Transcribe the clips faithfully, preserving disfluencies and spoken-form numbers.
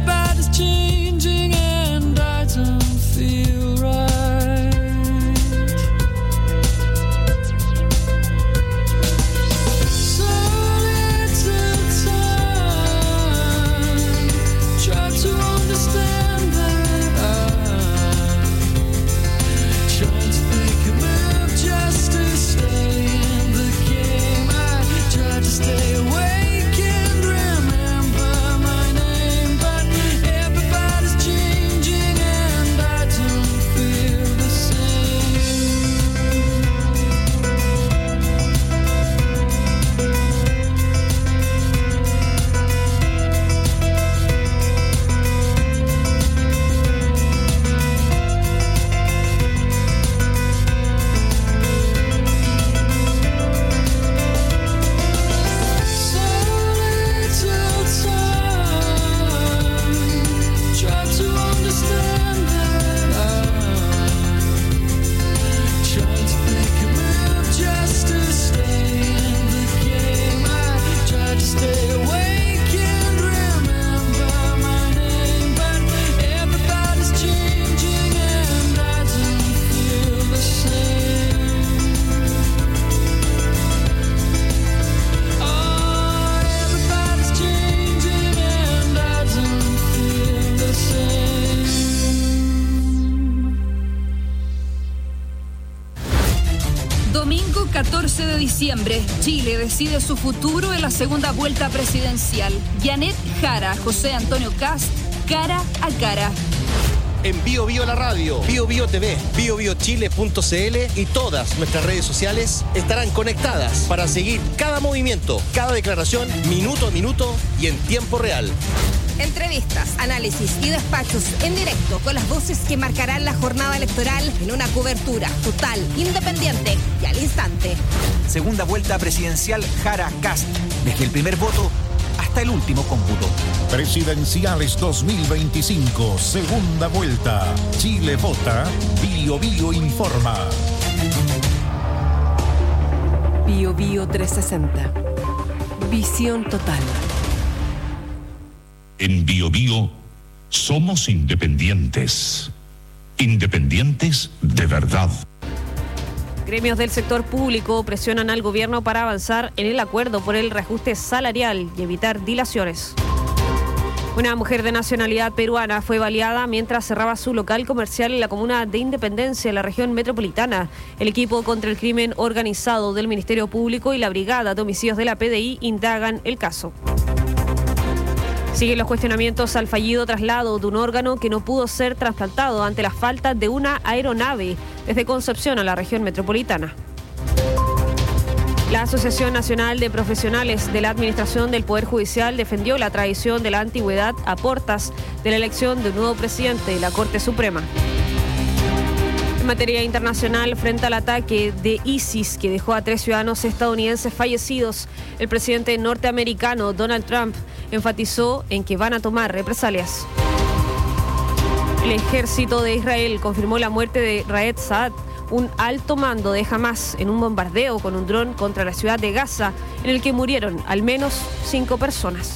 Everybody's changing and I don't feel right. So little time, try to understand that I'm trying to make a move just to stay in the game. I try to stay awake and remember my name, but everybody's changing and I don't feel the same. So little time, try to understand that I'm trying to make a move just to stay in the game. I try to stay awake and remember my name, but everybody's changing and I don't feel the same. Oh, everybody's changing and I don't feel the same. Domingo catorce de diciembre, Chile decide su futuro en la segunda vuelta presidencial. Janet Jara, José Antonio Kast, cara a cara. En Bio Bio la radio, Bio Bio T V, bio bio chile punto c l y todas nuestras redes sociales estarán conectadas para seguir cada movimiento, cada declaración, minuto a minuto y en tiempo real. Entrevistas, análisis y despachos en directo con las voces que marcarán la jornada electoral en una cobertura total, independiente y al instante. Segunda vuelta presidencial Jara-Kast. Desde el primer voto hasta el último cómputo. Presidenciales dos mil veinticinco, segunda vuelta. Chile vota, Bio Bio informa. Bio Bio trescientos sesenta. Visión total. En Bio Bio somos independientes. Independientes de verdad. Gremios del sector público presionan al gobierno para avanzar en el acuerdo por el reajuste salarial y evitar dilaciones. Una mujer de nacionalidad peruana fue baleada mientras cerraba su local comercial en la comuna de Independencia, en la región metropolitana. El equipo contra el crimen organizado del Ministerio Público y la Brigada de Homicidios de la P D I indagan el caso. Siguen los cuestionamientos al fallido traslado de un órgano que no pudo ser trasplantado ante la falta de una aeronave desde Concepción a la región metropolitana. La Asociación Nacional de Profesionales de la Administración del Poder Judicial defendió la tradición de la antigüedad a portas de la elección de un nuevo presidente de la Corte Suprema. En materia internacional, frente al ataque de ISIS que dejó a tres ciudadanos estadounidenses fallecidos, el presidente norteamericano Donald Trump enfatizó en que van a tomar represalias. El ejército de Israel confirmó la muerte de Raed Saad, un alto mando de Hamas, en un bombardeo con un dron contra la ciudad de Gaza, en el que murieron al menos cinco personas.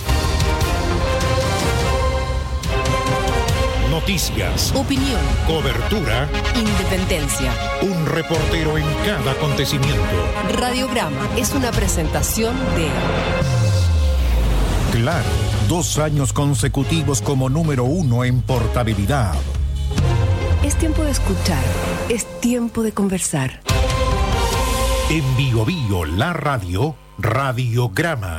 Noticias, Opinión, cobertura, independencia. un reportero en cada acontecimiento. Radiograma es una presentación de Claro, dos años consecutivos como número uno en portabilidad. Es tiempo de escuchar, es tiempo de conversar. En Bio Bio la radio, Radiograma.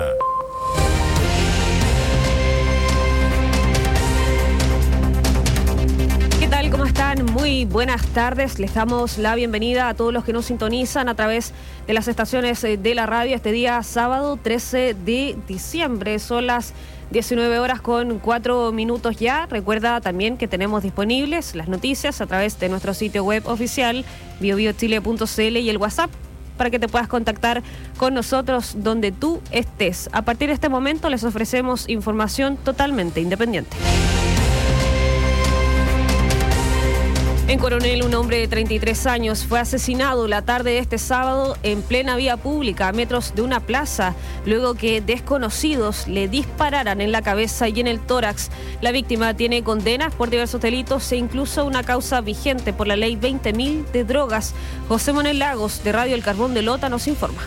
¿Qué tal? ¿Cómo están? Muy buenas tardes. Les damos la bienvenida a todos los que nos sintonizan a través de las estaciones de la radio este día sábado trece de diciembre. Son las diecinueve horas con cuatro minutos ya. Recuerda también que tenemos disponibles las noticias a través de nuestro sitio web oficial bio bio chile punto c l y el WhatsApp para que te puedas contactar con nosotros donde tú estés. A partir de este momento les ofrecemos información totalmente independiente. En Coronel, un hombre de treinta y tres años fue asesinado la tarde de este sábado en plena vía pública, a metros de una plaza, luego que desconocidos le dispararan en la cabeza y en el tórax. La víctima tiene condenas por diversos delitos e incluso una causa vigente por la ley veinte mil de drogas. José Manuel Lagos, de Radio El Carbón de Lota, nos informa.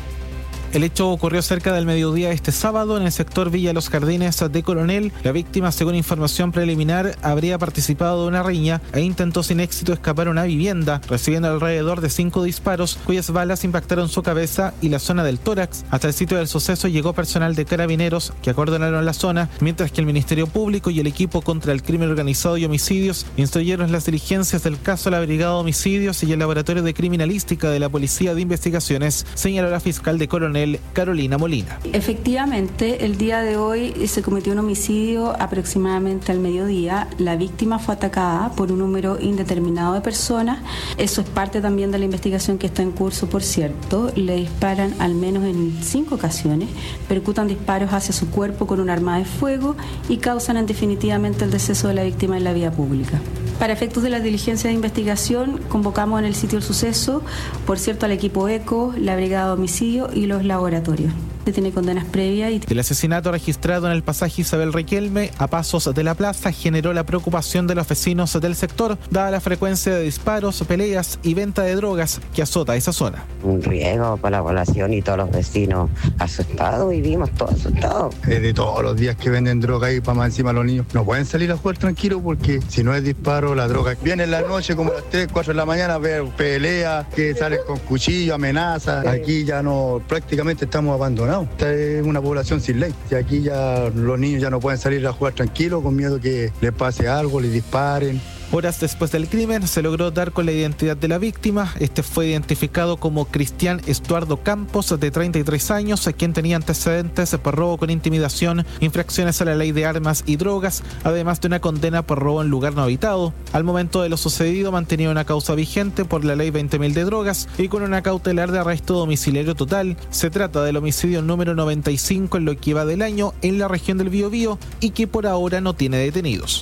El hecho ocurrió cerca del mediodía este sábado en el sector Villa Los Jardines de Coronel. La víctima, según información preliminar, habría participado de una riña e intentó sin éxito escapar a una vivienda, recibiendo alrededor de cinco disparos, cuyas balas impactaron su cabeza y la zona del tórax. Hasta el sitio del suceso llegó personal de Carabineros que acordonaron la zona, mientras que el Ministerio Público y el equipo contra el crimen organizado y homicidios instruyeron las diligencias del caso a la Brigada de Homicidios y el Laboratorio de Criminalística de la Policía de Investigaciones, señaló la fiscal de Coronel, Carolina Molina. Efectivamente, el día de hoy se cometió un homicidio aproximadamente al mediodía. La víctima fue atacada por un número indeterminado de personas. Eso es parte también de la investigación que está en curso, por cierto. Le disparan al menos en cinco ocasiones, percutan disparos hacia su cuerpo con un arma de fuego y causan en definitivamente el deceso de la víctima en la vía pública. Para efectos de la diligencia de investigación, convocamos en el sitio del suceso, por cierto, al equipo ECO, la Brigada de Homicidio y los laboratorios. Tiene condenas previas. Y... El asesinato registrado en el pasaje Isabel Riquelme, a pasos de la plaza, generó la preocupación de los vecinos del sector, dada la frecuencia de disparos, peleas y venta de drogas que azota esa zona. Un riesgo para la población y todos los vecinos asustados, vivimos todos asustados. Es de todos los días que venden droga y para más encima los niños no pueden salir a jugar tranquilos porque si no es disparo, la droga viene en la noche como a las tres, cuatro de la mañana, ver peleas que salen con cuchillo, amenazas. Aquí ya no, prácticamente estamos abandonados. Esta es una población sin ley. Y aquí ya los niños ya no pueden salir a jugar tranquilos con miedo que les pase algo, les disparen. Horas después del crimen se logró dar con la identidad de la víctima. Este fue identificado como Cristian Estuardo Campos, de treinta y tres años, quien tenía antecedentes por robo con intimidación, infracciones a la ley de armas y drogas, además de una condena por robo en lugar no habitado. Al momento de lo sucedido mantenía una causa vigente por la ley veinte mil de drogas y con una cautelar de arresto domiciliario total. Se trata del homicidio número noventa y cinco en lo que va del año en la región del Biobío y que por ahora no tiene detenidos.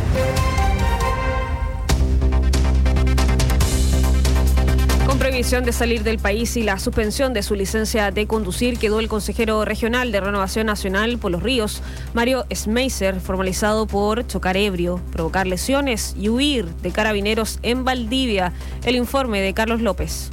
Con previsión de salir del país y la suspensión de su licencia de conducir, quedó el consejero regional de Renovación Nacional por los Ríos, Mario Schmeiser, formalizado por chocar ebrio, provocar lesiones y huir de Carabineros en Valdivia. El informe de Carlos López.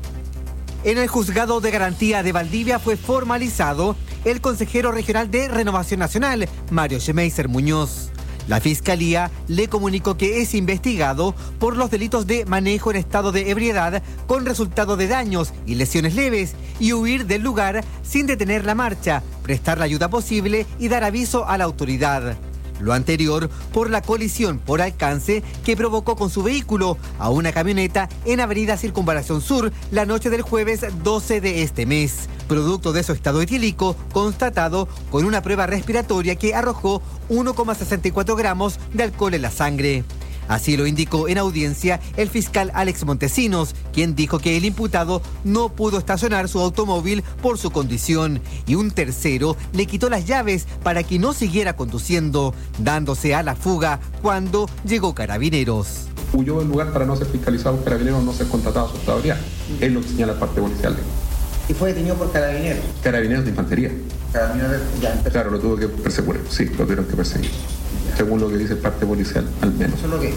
En el juzgado de garantía de Valdivia fue formalizado el consejero regional de Renovación Nacional, Mario Schmeiser Muñoz. La Fiscalía le comunicó que es investigado por los delitos de manejo en estado de ebriedad con resultado de daños y lesiones leves y huir del lugar sin detener la marcha, prestar la ayuda posible y dar aviso a la autoridad. Lo anterior por la colisión por alcance que provocó con su vehículo a una camioneta en Avenida Circunvalación Sur la noche del jueves doce de este mes, producto de su estado etílico constatado con una prueba respiratoria que arrojó uno coma sesenta y cuatro gramos de alcohol en la sangre. Así lo indicó en audiencia el fiscal Alex Montesinos, quien dijo que el imputado no pudo estacionar su automóvil por su condición y un tercero le quitó las llaves para que no siguiera conduciendo, dándose a la fuga cuando llegó Carabineros. Huyó del lugar para no ser fiscalizado por Carabineros, no ser contratado a su autoridad. Es lo que señala la parte policial. ¿Y fue detenido por Carabineros? Carabineros de infantería. Carabineros ya empezó. Claro, lo tuvo que perseguir, sí, lo tuvieron que perseguir. Según lo que dice el parte policial, al menos. Eso es lo que dice.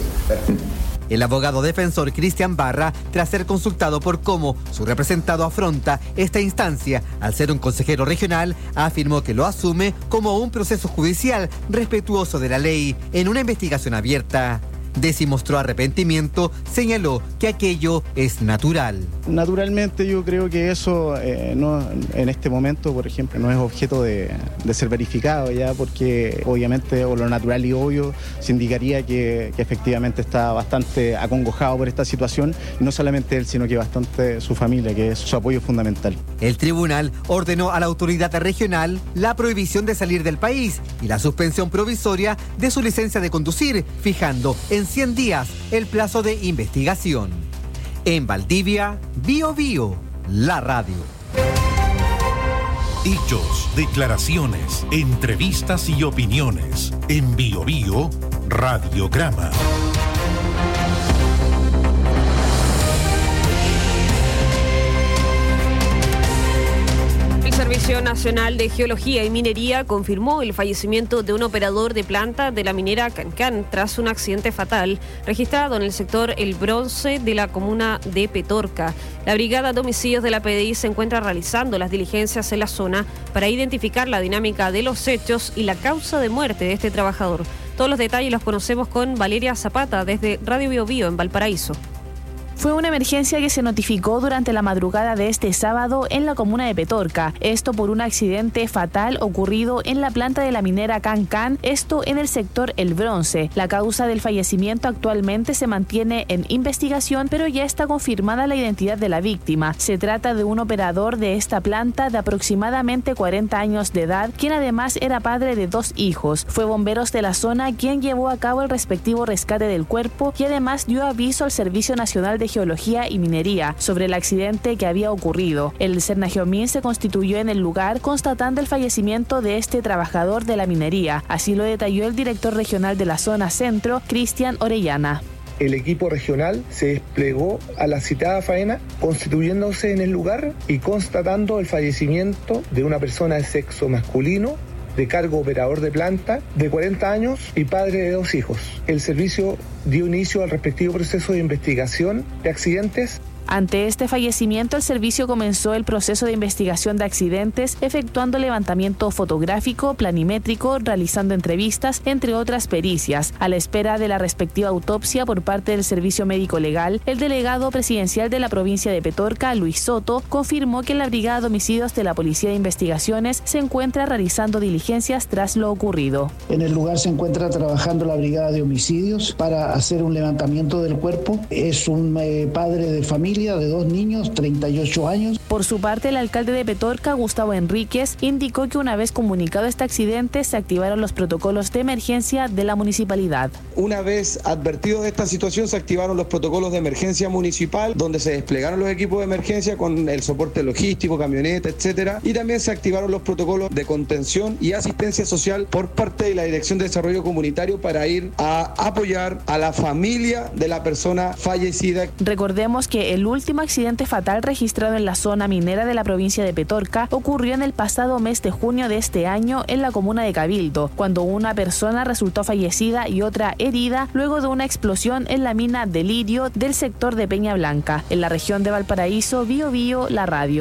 El abogado defensor Cristian Barra, tras ser consultado por cómo su representado afronta esta instancia al ser un consejero regional, afirmó que lo asume como un proceso judicial respetuoso de la ley en una investigación abierta. Desi mostró arrepentimiento, señaló que aquello es natural. Naturalmente yo creo que eso eh, no, en este momento, por ejemplo, no es objeto de, de ser verificado ya, porque obviamente o lo natural y obvio se indicaría que, que efectivamente está bastante acongojado por esta situación, y no solamente él, sino que bastante su familia, que es su apoyo fundamental. El tribunal ordenó a la autoridad regional la prohibición de salir del país y la suspensión provisoria de su licencia de conducir, fijando en cien días el plazo de investigación. En Valdivia, Bio Bio, la radio. Dichos, declaraciones, entrevistas y opiniones. En Bio Bio, Radiograma. Servicio Nacional de Geología y Minería confirmó el fallecimiento de un operador de planta de la minera Cancán tras un accidente fatal registrado en el sector El Bronce de la comuna de Petorca. La Brigada de Homicidios de la P D I se encuentra realizando las diligencias en la zona para identificar la dinámica de los hechos y la causa de muerte de este trabajador. Todos los detalles los conocemos con Valeria Zapata desde Radio Bio Bio en Valparaíso. Fue una emergencia que se notificó durante la madrugada de este sábado en la comuna de Petorca. Esto por un accidente fatal ocurrido en la planta de la minera Cancán, esto en el sector El Bronce. La causa del fallecimiento actualmente se mantiene en investigación, pero ya está confirmada la identidad de la víctima. Se trata de un operador de esta planta de aproximadamente cuarenta años de edad, quien además era padre de dos hijos. Fue bomberos de la zona quien llevó a cabo el respectivo rescate del cuerpo y además dio aviso al Servicio Nacional de Geología y Minería sobre el accidente que había ocurrido. El Cernageomin se constituyó en el lugar constatando el fallecimiento de este trabajador de la minería. Así lo detalló el director regional de la zona centro, Cristian Orellana. El equipo regional se desplegó a la citada faena, constituyéndose en el lugar y constatando el fallecimiento de una persona de sexo masculino, de cargo operador de planta, de cuarenta años y padre de dos hijos. El servicio dio inicio al respectivo proceso de investigación de accidentes. Ante este fallecimiento, el servicio comenzó el proceso de investigación de accidentes, efectuando levantamiento fotográfico, planimétrico, realizando entrevistas, entre otras pericias. A la espera de la respectiva autopsia por parte del Servicio Médico Legal, el delegado presidencial de la provincia de Petorca, Luis Soto, confirmó que la Brigada de Homicidios de la Policía de Investigaciones se encuentra realizando diligencias tras lo ocurrido. En el lugar se encuentra trabajando la Brigada de Homicidios para hacer un levantamiento del cuerpo. Es un eh, padre de familia de dos niños, treinta y ocho años. Por su parte, el alcalde de Petorca, Gustavo Enríquez, indicó que una vez comunicado este accidente, se activaron los protocolos de emergencia de la municipalidad. Una vez advertido de esta situación, se activaron los protocolos de emergencia municipal, donde se desplegaron los equipos de emergencia con el soporte logístico, camioneta, etcétera, y también se activaron los protocolos de contención y asistencia social por parte de la Dirección de Desarrollo Comunitario para ir a apoyar a la familia de la persona fallecida. Recordemos que el último accidente fatal registrado en la zona minera de la provincia de Petorca ocurrió en el pasado mes de junio de este año en la comuna de Cabildo, cuando una persona resultó fallecida y otra herida luego de una explosión en la mina de Lirio del sector de Peña Blanca, en la región de Valparaíso. Bio Bio, la radio.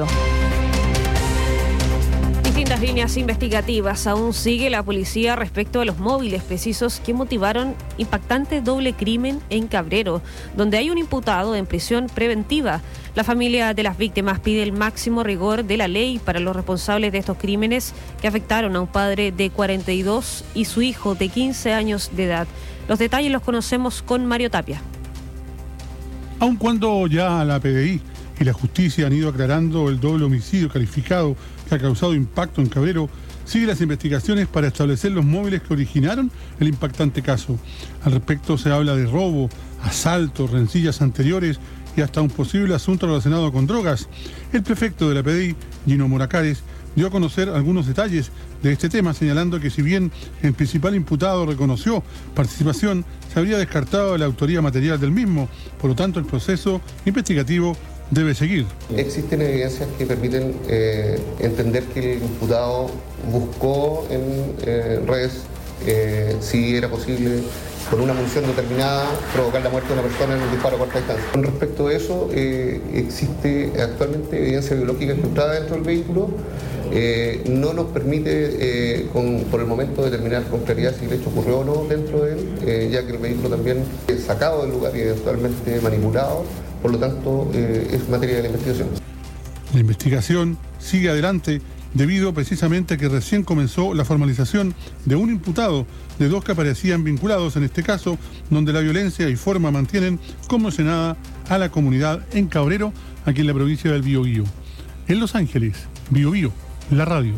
Distintas líneas investigativas. Aún sigue la policía respecto a los móviles precisos que motivaron impactante doble crimen en Cabrero, donde hay un imputado en prisión preventiva. La familia de las víctimas pide el máximo rigor de la ley para los responsables de estos crímenes que afectaron a un padre de cuarenta y dos y su hijo de quince años de edad. Los detalles los conocemos con Mario Tapia. Aun cuando ya la P D I y la justicia han ido aclarando el doble homicidio calificado que ha causado impacto en Cabrero, siguen las investigaciones para establecer los móviles que originaron el impactante caso. Al respecto se habla de robo, asalto, rencillas anteriores y hasta un posible asunto relacionado con drogas. El prefecto de la P D I, Gino Moracares, dio a conocer algunos detalles de este tema, señalando que si bien el principal imputado reconoció participación, se habría descartado la autoría material del mismo. Por lo tanto, el proceso investigativo debe seguir. Existen evidencias que permiten eh, entender que el imputado buscó en eh, redes eh, si era posible, con una munición determinada, provocar la muerte de una persona en un disparo a corta distancia. Con respecto a eso, eh, existe actualmente evidencia biológica encontrada dentro del vehículo. Eh, no nos permite eh, con, por el momento determinar con claridad si el hecho ocurrió o no dentro de él, eh, ya que el vehículo también es sacado del lugar y eventualmente manipulado. Por lo tanto, eh, es materia de la investigación. La investigación sigue adelante debido precisamente a que recién comenzó la formalización de un imputado de dos que aparecían vinculados en este caso, donde la violencia y forma mantienen conmocionada a la comunidad en Cabrero, aquí en la provincia del Biobío. En Los Ángeles, Bio Bio, la radio.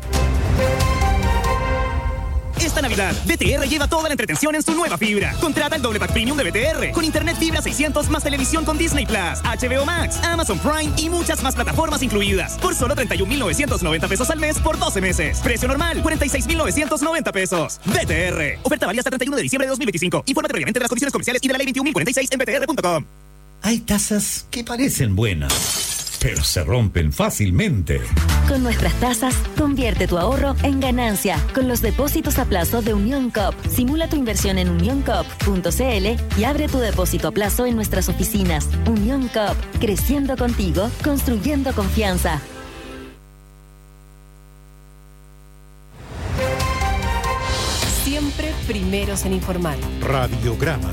Esta Navidad, B T R lleva toda la entretención en su nueva fibra. Contrata el doble pack premium de B T R con internet fibra seiscientos más televisión con Disney Plus, H B O Max, Amazon Prime y muchas más plataformas incluidas por solo treinta y un mil novecientos noventa pesos al mes por doce meses. Precio normal, cuarenta y seis mil novecientos noventa pesos. B T R. Oferta válida hasta treinta y uno de diciembre de dos mil veinticinco. Infórmate previamente de las condiciones comerciales y de la ley veintiún mil cuarenta y seis en B T R punto com. Hay tazas que parecen buenas, pero se rompen fácilmente. Con nuestras tasas, convierte tu ahorro en ganancia. Con los depósitos a plazo de Unión Coop. Simula tu inversión en unión coop punto c l y abre tu depósito a plazo en nuestras oficinas. Unión Coop, creciendo contigo, construyendo confianza. Siempre primeros en informar. Radiograma.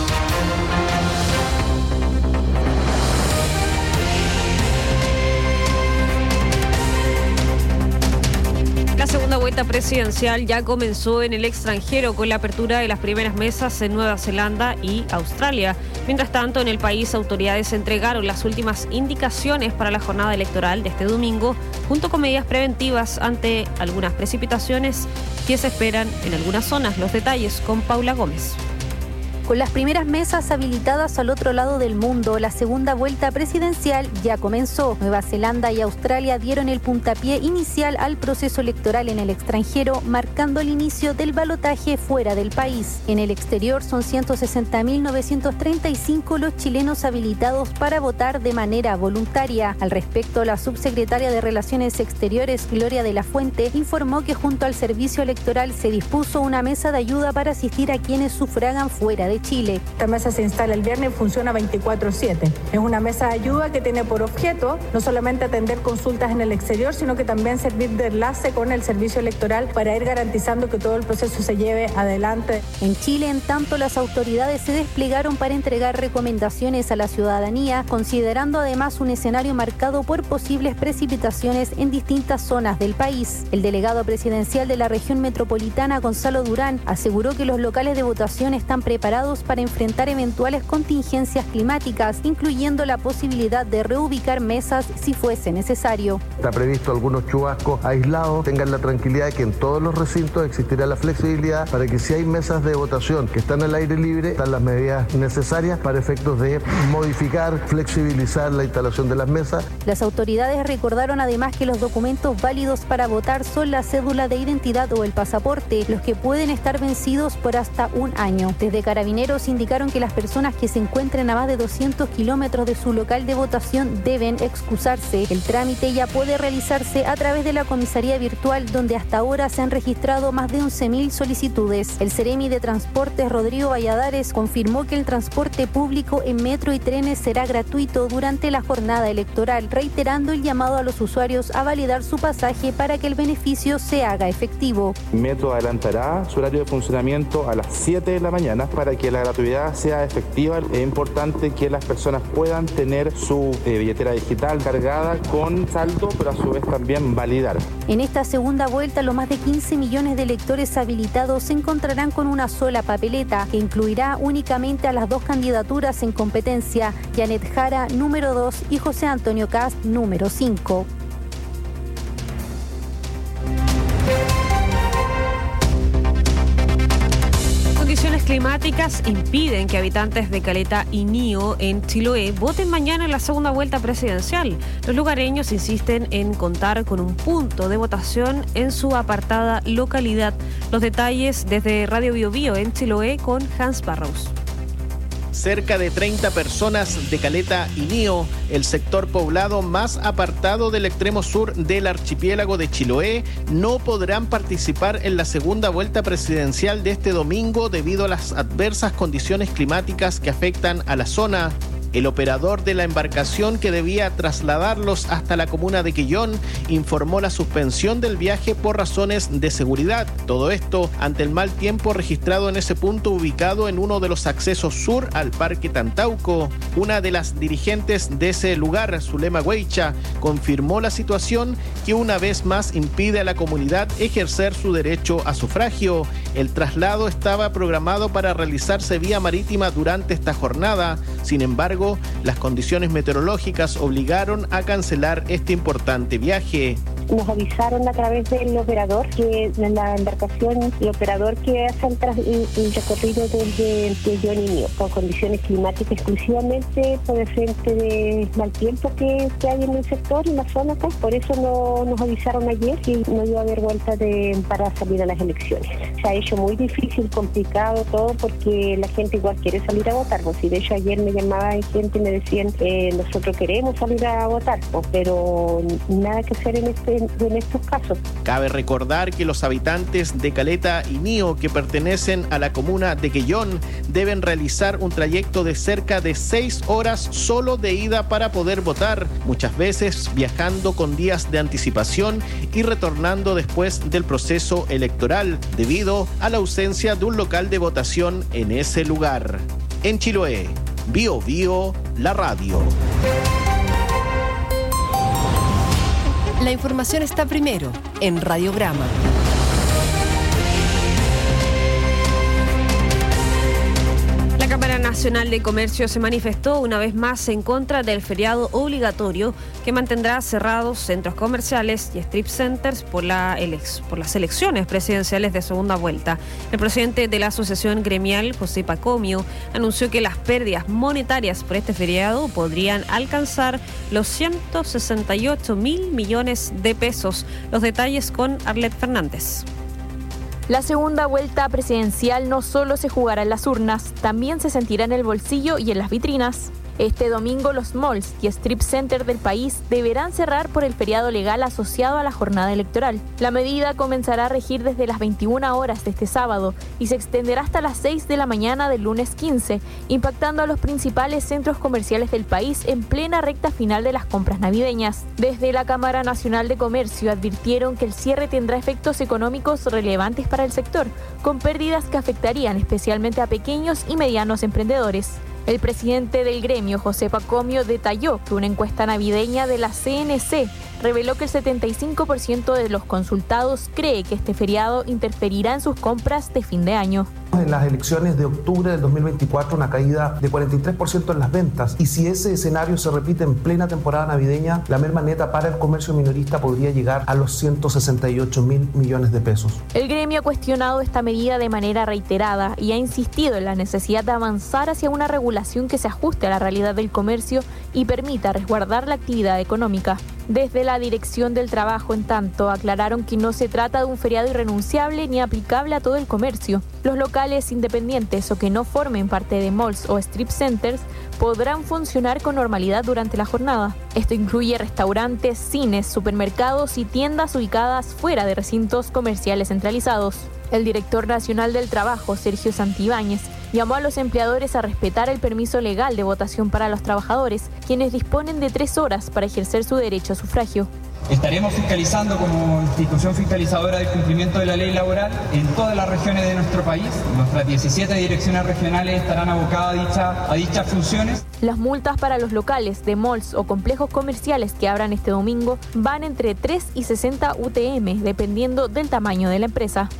La segunda vuelta presidencial ya comenzó en el extranjero con la apertura de las primeras mesas en Nueva Zelanda y Australia. Mientras tanto, en el país, autoridades entregaron las últimas indicaciones para la jornada electoral de este domingo, junto con medidas preventivas ante algunas precipitaciones que se esperan en algunas zonas. Los detalles con Paula Gómez. Con las primeras mesas habilitadas al otro lado del mundo, la segunda vuelta presidencial ya comenzó. Nueva Zelanda y Australia dieron el puntapié inicial al proceso electoral en el extranjero, marcando el inicio del balotaje fuera del país. En el exterior son ciento sesenta mil novecientos treinta y cinco los chilenos habilitados para votar de manera voluntaria. Al respecto, la subsecretaria de Relaciones Exteriores, Gloria de la Fuente, informó que junto al servicio electoral se dispuso una mesa de ayuda para asistir a quienes sufragan fuera de Chile. Esta mesa se instala el viernes y funciona veinticuatro siete. Es una mesa de ayuda que tiene por objeto no solamente atender consultas en el exterior, sino que también servir de enlace con el servicio electoral para ir garantizando que todo el proceso se lleve adelante. En Chile, en tanto, las autoridades se desplegaron para entregar recomendaciones a la ciudadanía, considerando además un escenario marcado por posibles precipitaciones en distintas zonas del país. El delegado presidencial de la región metropolitana, Gonzalo Durán, aseguró que los locales de votación están preparados para enfrentar eventuales contingencias climáticas, incluyendo la posibilidad de reubicar mesas si fuese necesario. Está previsto algunos chubascos aislados. Tengan la tranquilidad de que en todos los recintos existirá la flexibilidad para que si hay mesas de votación que están al aire libre, están las medidas necesarias para efectos de modificar, flexibilizar la instalación de las mesas. Las autoridades recordaron además que los documentos válidos para votar son la cédula de identidad o el pasaporte, los que pueden estar vencidos por hasta un año. Desde Carabineros indicaron que las personas que se encuentren a más de doscientos kilómetros de su local de votación deben excusarse. El trámite ya puede realizarse a través de la comisaría virtual, donde hasta ahora se han registrado más de once mil solicitudes. El Seremi de Transportes, Rodrigo Valladares, confirmó que el transporte público en metro y trenes será gratuito durante la jornada electoral, reiterando el llamado a los usuarios a validar su pasaje para que el beneficio se haga efectivo. Metro adelantará su horario de funcionamiento a las siete de la mañana para que la gratuidad sea efectiva. Es importante que las personas puedan tener su eh, billetera digital cargada con saldo, pero a su vez también validar. En esta segunda vuelta, los más de quince millones de electores habilitados se encontrarán con una sola papeleta, que incluirá únicamente a las dos candidaturas en competencia, Janet Jara, número dos, y José Antonio Kast, número cinco. Condiciones climáticas impiden que habitantes de Caleta y Nío en Chiloé voten mañana en la segunda vuelta presidencial. Los lugareños insisten en contar con un punto de votación en su apartada localidad. Los detalles desde Radio Bio Bio en Chiloé con Hans Barrows. Cerca de treinta personas de Caleta y Nío, el sector poblado más apartado del extremo sur del archipiélago de Chiloé, no podrán participar en la segunda vuelta presidencial de este domingo debido a las adversas condiciones climáticas que afectan a la zona. El operador de la embarcación que debía trasladarlos hasta la comuna de Quillón informó la suspensión del viaje por razones de seguridad. Todo esto ante el mal tiempo registrado en ese punto ubicado en uno de los accesos sur al Parque Tantauco. Una de las dirigentes de ese lugar, Zulema Weicha, confirmó la situación que una vez más impide a la comunidad ejercer su derecho a sufragio. El traslado estaba programado para realizarse vía marítima durante esta jornada. Sin embargo, las condiciones meteorológicas obligaron a cancelar este importante viaje. nos avisaron a través del operador que en la embarcación, el operador que hace el, tras, el, el recorrido desde de Johnny con condiciones climáticas exclusivamente por el frente de mal tiempo que, que hay en el sector, en la zona acá. Por eso no nos avisaron ayer y no iba a haber vuelta de, para salir a las elecciones. Se ha hecho muy difícil, complicado todo porque la gente igual quiere salir a votar. Pues, y de hecho ayer me llamaban gente y me decían eh, nosotros queremos salir a votar, pues, pero nada que hacer en, este, en estos casos. Cabe recordar que los habitantes de Caleta y Nío que pertenecen a la comuna de Quellón deben realizar un trayecto de cerca de seis horas solo de ida para poder votar, muchas veces viajando con días de anticipación y retornando después del proceso electoral debido a la ausencia de un local de votación en ese lugar. En Chiloé, Bio Bio, la radio. La información está primero en Radiograma. La Cámara Nacional de Comercio se manifestó una vez más en contra del feriado obligatorio que mantendrá cerrados centros comerciales y strip centers por, la elex- por las elecciones presidenciales de segunda vuelta. El presidente de la Asociación Gremial, José Pacomio, anunció que las pérdidas monetarias por este feriado podrían alcanzar los ciento sesenta y ocho mil millones de pesos. Los detalles con Arlet Fernández. La segunda vuelta presidencial no solo se jugará en las urnas, también se sentirá en el bolsillo y en las vitrinas. Este domingo los malls y strip centers del país deberán cerrar por el feriado legal asociado a la jornada electoral. La medida comenzará a regir desde las veintiuna horas de este sábado y se extenderá hasta las seis de la mañana del lunes quince, impactando a los principales centros comerciales del país en plena recta final de las compras navideñas. Desde la Cámara Nacional de Comercio advirtieron que el cierre tendrá efectos económicos relevantes para el sector, con pérdidas que afectarían especialmente a pequeños y medianos emprendedores. El presidente del gremio, José Pacomio, detalló que una encuesta navideña de la C N C reveló que el setenta y cinco por ciento de los consultados cree que este feriado interferirá en sus compras de fin de año. En las elecciones de octubre del dos mil veinticuatro, una caída de cuarenta y tres por ciento en las ventas. Y si ese escenario se repite en plena temporada navideña, la merma neta para el comercio minorista podría llegar a los ciento sesenta y ocho mil millones de pesos. El gremio ha cuestionado esta medida de manera reiterada y ha insistido en la necesidad de avanzar hacia una regulación que se ajuste a la realidad del comercio y permita resguardar la actividad económica. Desde la Dirección del Trabajo, en tanto, aclararon que no se trata de un feriado irrenunciable ni aplicable a todo el comercio. Los locales independientes o que no formen parte de malls o strip centers podrán funcionar con normalidad durante la jornada. Esto incluye restaurantes, cines, supermercados y tiendas ubicadas fuera de recintos comerciales centralizados. El director nacional del Trabajo, Sergio Santibáñez, llamó a los empleadores a respetar el permiso legal de votación para los trabajadores, quienes disponen de tres horas para ejercer su derecho a sufragio. Estaremos fiscalizando como institución fiscalizadora del cumplimiento de la ley laboral en todas las regiones de nuestro país. Nuestras diecisiete direcciones regionales estarán abocadas a, dicha, a dichas funciones. Las multas para los locales de malls o complejos comerciales que abran este domingo van entre tres y sesenta U T M, dependiendo del tamaño de la empresa.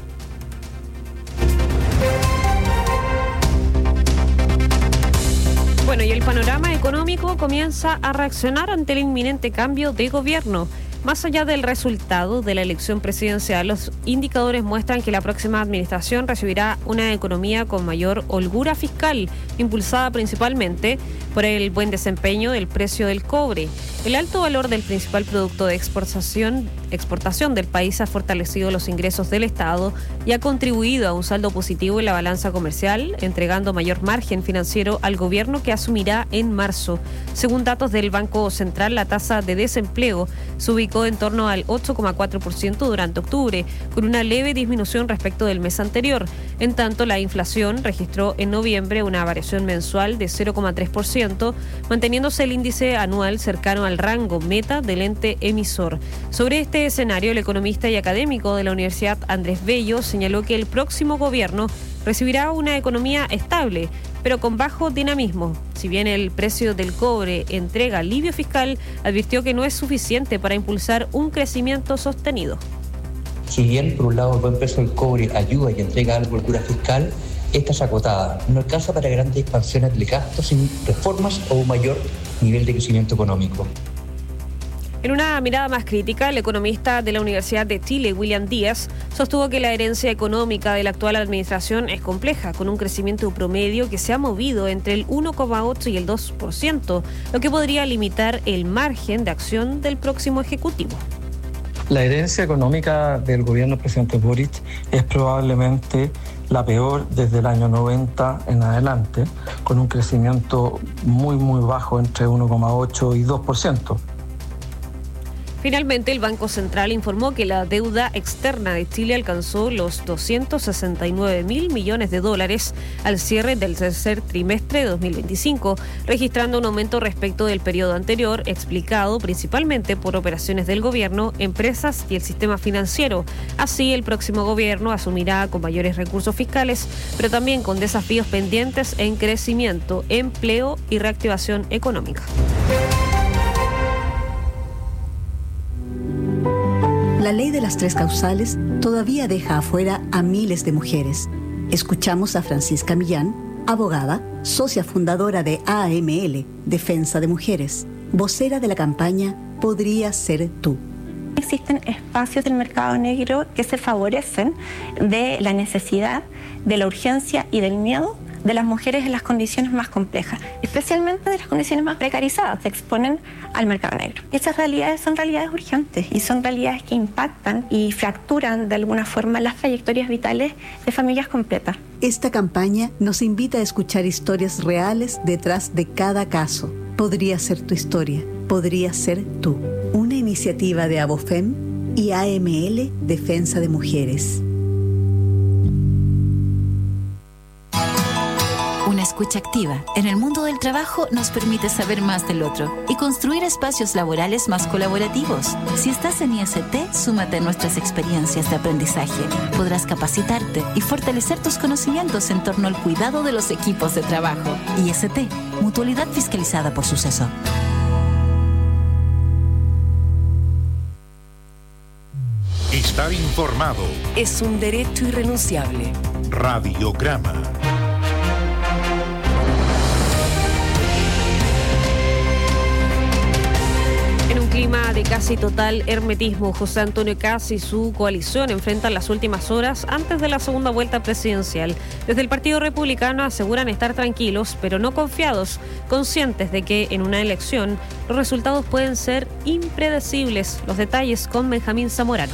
Bueno, y el panorama económico comienza a reaccionar ante el inminente cambio de gobierno. Más allá del resultado de la elección presidencial, los indicadores muestran que la próxima administración recibirá una economía con mayor holgura fiscal, impulsada principalmente por el buen desempeño del precio del cobre. El alto valor del principal producto de exportación, exportación del país ha fortalecido los ingresos del Estado y ha contribuido a un saldo positivo en la balanza comercial, entregando mayor margen financiero al gobierno que asumirá en marzo. Según datos del Banco Central, la tasa de desempleo se ubicó en torno al ocho coma cuatro por ciento durante octubre, con una leve disminución respecto del mes anterior. En tanto, la inflación registró en noviembre una variación mensual de cero coma tres por ciento, manteniéndose el índice anual cercano al rango meta del ente emisor. Sobre este escenario, el economista y académico de la Universidad Andrés Bello señaló que el próximo gobierno recibirá una economía estable, pero con bajo dinamismo. Si bien el precio del cobre entrega alivio fiscal, advirtió que no es suficiente para impulsar un crecimiento sostenido. Si bien por un lado el buen precio del cobre ayuda y entrega algo de holgura fiscal, esta es acotada, no alcanza para grandes expansiones de gastos sin reformas o un mayor nivel de crecimiento económico. En una mirada más crítica, el economista de la Universidad de Chile, William Díaz, sostuvo que la herencia económica de la actual administración es compleja, con un crecimiento promedio que se ha movido entre el uno coma ocho y el dos por ciento, lo que podría limitar el margen de acción del próximo Ejecutivo. La herencia económica del gobierno del presidente Boric es probablemente la peor desde el año noventa en adelante, con un crecimiento muy, muy bajo entre uno coma ocho y dos por ciento. Finalmente, el Banco Central informó que la deuda externa de Chile alcanzó los doscientos sesenta y nueve mil millones de dólares al cierre del tercer trimestre de dos mil veinticinco, registrando un aumento respecto del periodo anterior, explicado principalmente por operaciones del gobierno, empresas y el sistema financiero. Así, el próximo gobierno asumirá con mayores recursos fiscales, pero también con desafíos pendientes en crecimiento, empleo y reactivación económica. La ley de las tres causales todavía deja afuera a miles de mujeres. Escuchamos a Francisca Millán, abogada, socia fundadora de A M L, Defensa de Mujeres, vocera de la campaña Podría Ser Tú. Existen espacios del mercado negro que se favorecen de la necesidad, de la urgencia y del miedo de las mujeres en las condiciones más complejas, especialmente de las condiciones más precarizadas, se exponen al mercado negro. Esas realidades son realidades urgentes y son realidades que impactan y fracturan de alguna forma las trayectorias vitales de familias completas. Esta campaña nos invita a escuchar historias reales detrás de cada caso. Podría ser tu historia, podría ser tú. Una iniciativa de Abofem y A M L Defensa de Mujeres. Una escucha activa en el mundo del trabajo nos permite saber más del otro y construir espacios laborales más colaborativos. Si estás en I S T, súmate a nuestras experiencias de aprendizaje. Podrás capacitarte y fortalecer tus conocimientos en torno al cuidado de los equipos de trabajo. I S T, mutualidad fiscalizada por Suceso. Estar informado es un derecho irrenunciable. Radiograma. En un clima de casi total hermetismo, José Antonio Kast y su coalición enfrentan las últimas horas antes de la segunda vuelta presidencial. Desde el Partido Republicano aseguran estar tranquilos, pero no confiados, conscientes de que en una elección los resultados pueden ser impredecibles. Los detalles con Benjamín Zamorano.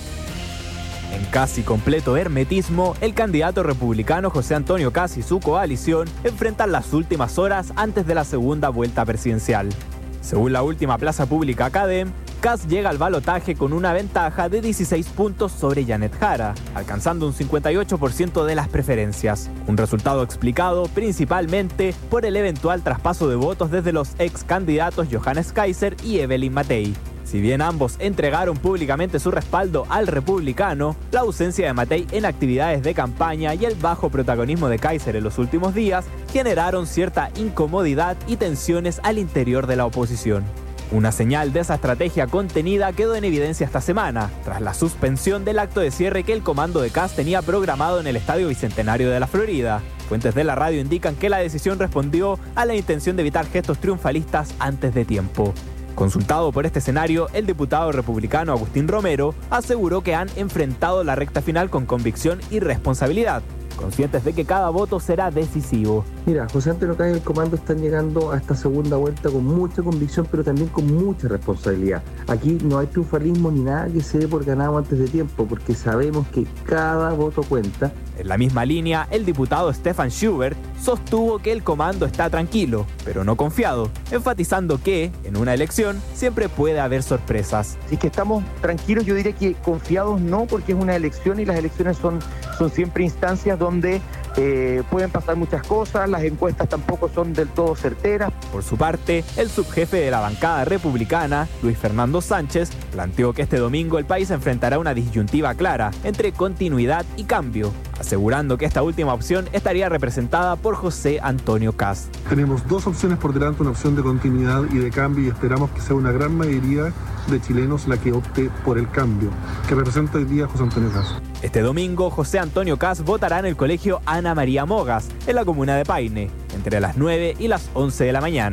En casi completo hermetismo, el candidato republicano José Antonio Kast y su coalición enfrentan las últimas horas antes de la segunda vuelta presidencial. Según la última plaza pública Cadem, Kast llega al balotaje con una ventaja de dieciséis puntos sobre Janet Jara, alcanzando un cincuenta y ocho por ciento de las preferencias. Un resultado explicado principalmente por el eventual traspaso de votos desde los ex candidatos Johannes Kaiser y Evelyn Matei. Si bien ambos entregaron públicamente su respaldo al republicano, la ausencia de Matei en actividades de campaña y el bajo protagonismo de Kaiser en los últimos días generaron cierta incomodidad y tensiones al interior de la oposición. Una señal de esa estrategia contenida quedó en evidencia esta semana, tras la suspensión del acto de cierre que el comando de Kast tenía programado en el Estadio Bicentenario de la Florida. Fuentes de la radio indican que la decisión respondió a la intención de evitar gestos triunfalistas antes de tiempo. Consultado por este escenario, el diputado republicano Agustín Romero aseguró que han enfrentado la recta final con convicción y responsabilidad, conscientes de que cada voto será decisivo. Mira, José Antonio Kast y el comando están llegando a esta segunda vuelta con mucha convicción, pero también con mucha responsabilidad. Aquí no hay triunfalismo ni nada que se dé por ganado antes de tiempo, porque sabemos que cada voto cuenta. En la misma línea, el diputado Stefan Schubert sostuvo que el comando está tranquilo, pero no confiado, enfatizando que, en una elección, siempre puede haber sorpresas. Si es que estamos tranquilos, yo diría que confiados no, porque es una elección y las elecciones son, son siempre instancias donde eh, pueden pasar muchas cosas, las encuestas tampoco son del todo certeras. Por su parte, el subjefe de la bancada republicana, Luis Fernando Sánchez, planteó que este domingo el país enfrentará una disyuntiva clara entre continuidad y cambio, asegurando que esta última opción estaría representada por José Antonio Kast. Tenemos dos opciones por delante, una opción de continuidad y de cambio, y esperamos que sea una gran mayoría de chilenos la que opte por el cambio, que representa hoy día José Antonio Kast. Este domingo, José Antonio Kast votará en el colegio Ana María Mogas, en la comuna de Paine, entre las nueve y las once de la mañana.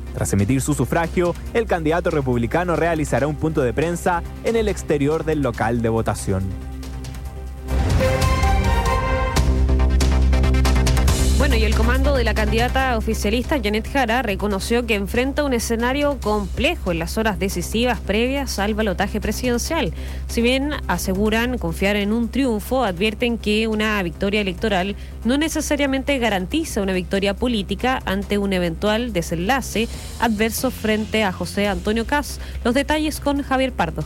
Tras emitir su sufragio, el candidato republicano realizará un punto de prensa en el exterior del local de votación. Bueno, y el comando de la candidata oficialista Janet Jara reconoció que enfrenta un escenario complejo en las horas decisivas previas al balotaje presidencial. Si bien aseguran confiar en un triunfo, advierten que una victoria electoral no necesariamente garantiza una victoria política ante un eventual desenlace adverso frente a José Antonio Kast. Los detalles con Javier Pardo.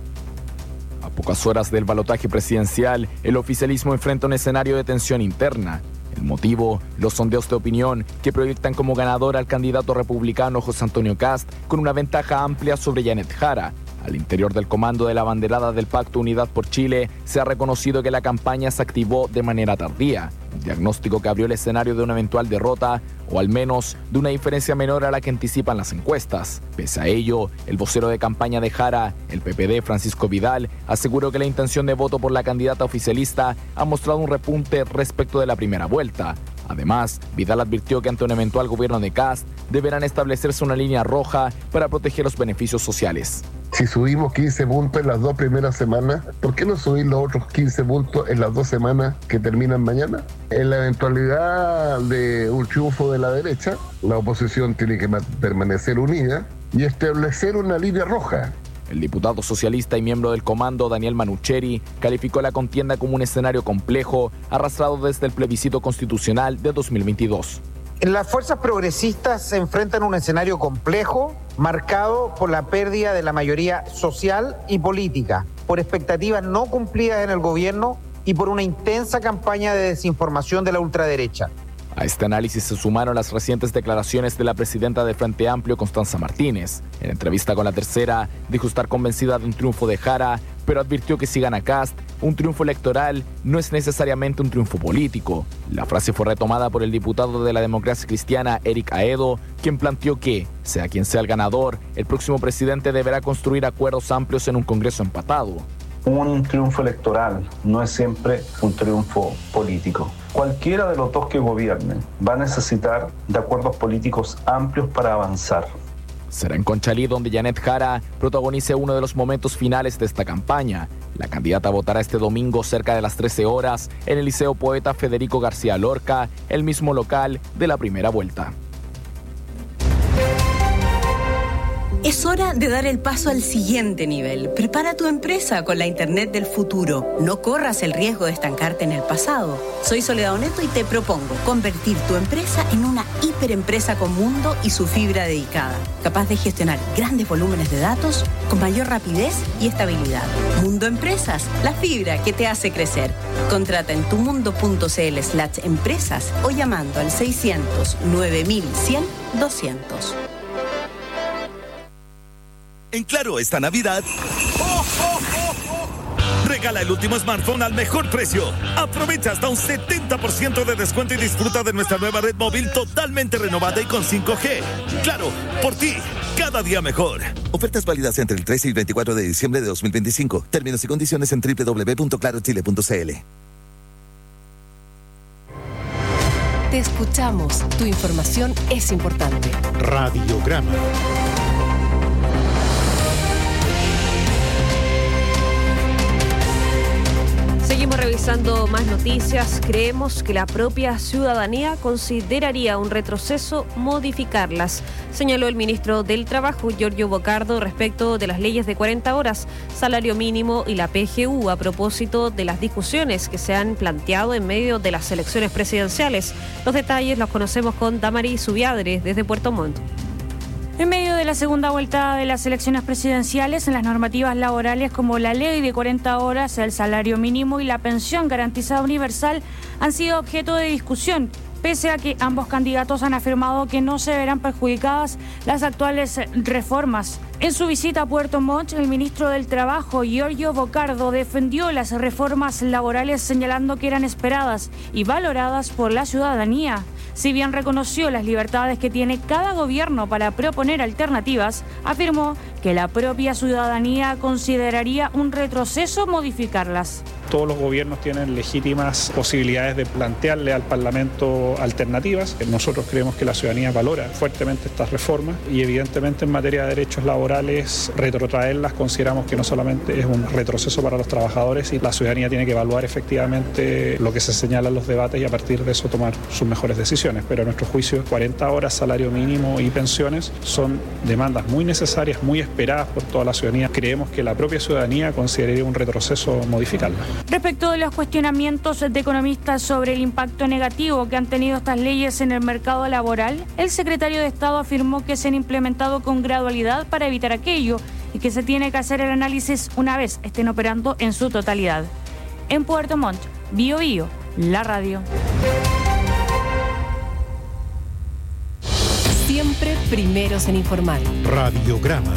A pocas horas del balotaje presidencial, el oficialismo enfrenta un escenario de tensión interna. El motivo, los sondeos de opinión que proyectan como ganador al candidato republicano José Antonio Kast con una ventaja amplia sobre Janet Jara. Al interior del comando de la abanderada del Pacto Unidad por Chile, se ha reconocido que la campaña se activó de manera tardía, un diagnóstico que abrió el escenario de una eventual derrota o al menos de una diferencia menor a la que anticipan las encuestas. Pese a ello, el vocero de campaña de Jara, el P P D Francisco Vidal, aseguró que la intención de voto por la candidata oficialista ha mostrado un repunte respecto de la primera vuelta. Además, Vidal advirtió que ante un eventual gobierno de Kast deberán establecerse una línea roja para proteger los beneficios sociales. Si subimos quince puntos en las dos primeras semanas, ¿por qué no subir los otros quince puntos en las dos semanas que terminan mañana? En la eventualidad de un triunfo de la derecha, la oposición tiene que permanecer unida y establecer una línea roja. El diputado socialista y miembro del comando, Daniel Manucheri, calificó la contienda como un escenario complejo, arrastrado desde el plebiscito constitucional de dos mil veintidós. Las fuerzas progresistas se enfrentan a un escenario complejo, marcado por la pérdida de la mayoría social y política, por expectativas no cumplidas en el gobierno y por una intensa campaña de desinformación de la ultraderecha. A este análisis se sumaron las recientes declaraciones de la presidenta del Frente Amplio, Constanza Martínez. En entrevista con La Tercera, dijo estar convencida de un triunfo de Jara, pero advirtió que si gana Kast, un triunfo electoral no es necesariamente un triunfo político. La frase fue retomada por el diputado de la Democracia Cristiana, Eric Aedo, quien planteó que, sea quien sea el ganador, el próximo presidente deberá construir acuerdos amplios en un Congreso empatado. Un triunfo electoral no es siempre un triunfo político. Cualquiera de los dos que gobiernen va a necesitar de acuerdos políticos amplios para avanzar. Será en Conchalí donde Janet Jara protagonice uno de los momentos finales de esta campaña. La candidata votará este domingo cerca de las trece horas en el Liceo Poeta Federico García Lorca, el mismo local de la primera vuelta. Es hora de dar el paso al siguiente nivel. Prepara tu empresa con la Internet del futuro. No corras el riesgo de estancarte en el pasado. Soy Soledad Oneto y te propongo convertir tu empresa en una hiperempresa con Mundo y su fibra dedicada, capaz de gestionar grandes volúmenes de datos con mayor rapidez y estabilidad. Mundo Empresas, la fibra que te hace crecer. Contrata en tumundo.cl slash empresas o llamando al seiscientos nueve mil cien doscientos. En Claro, esta Navidad, ¡oh, oh, oh, oh! Regala el último smartphone al mejor precio. Aprovecha hasta un setenta por ciento de descuento y disfruta de nuestra nueva red móvil totalmente renovada y con cinco G. Claro, por ti, cada día mejor. Ofertas válidas entre el trece y veinticuatro de diciembre de dos mil veinticinco. Términos y condiciones en doble u doble u doble u punto claro chile punto c l. Te escuchamos. Tu información es importante. Radiograma. Seguimos revisando más noticias. Creemos que la propia ciudadanía consideraría un retroceso modificarlas, señaló el ministro del Trabajo, Giorgio Bocardo, respecto de las leyes de cuarenta horas, salario mínimo y la P G U, a propósito de las discusiones que se han planteado en medio de las elecciones presidenciales. Los detalles los conocemos con Damaris Zubiadre desde Puerto Montt. En medio de la segunda vuelta de las elecciones presidenciales, en las normativas laborales como la ley de cuarenta horas, el salario mínimo y la pensión garantizada universal han sido objeto de discusión, pese a que ambos candidatos han afirmado que no se verán perjudicadas las actuales reformas. En su visita a Puerto Montt, el ministro del Trabajo, Giorgio Bocardo, defendió las reformas laborales señalando que eran esperadas y valoradas por la ciudadanía. Si bien reconoció las libertades que tiene cada gobierno para proponer alternativas, afirmó que la propia ciudadanía consideraría un retroceso modificarlas. todos los gobiernos tienen legítimas posibilidades de plantearle al Parlamento alternativas. Nosotros creemos que la ciudadanía valora fuertemente estas reformas y evidentemente en materia de derechos laborales retrotraerlas consideramos que no solamente es un retroceso para los trabajadores y la ciudadanía tiene que evaluar efectivamente lo que se señala en los debates y a partir de eso tomar sus mejores decisiones. Pero a nuestro juicio cuarenta horas, salario mínimo y pensiones son demandas muy necesarias, muy esperadas por toda la ciudadanía. Creemos que la propia ciudadanía consideraría un retroceso modificarla. Respecto de los cuestionamientos de economistas sobre el impacto negativo que han tenido estas leyes en el mercado laboral, el secretario de Estado afirmó que se han implementado con gradualidad para evitar aquello y que se tiene que hacer el análisis una vez estén operando en su totalidad. En Puerto Montt, Bio Bio, la radio. Siempre primeros en informar. Radiograma.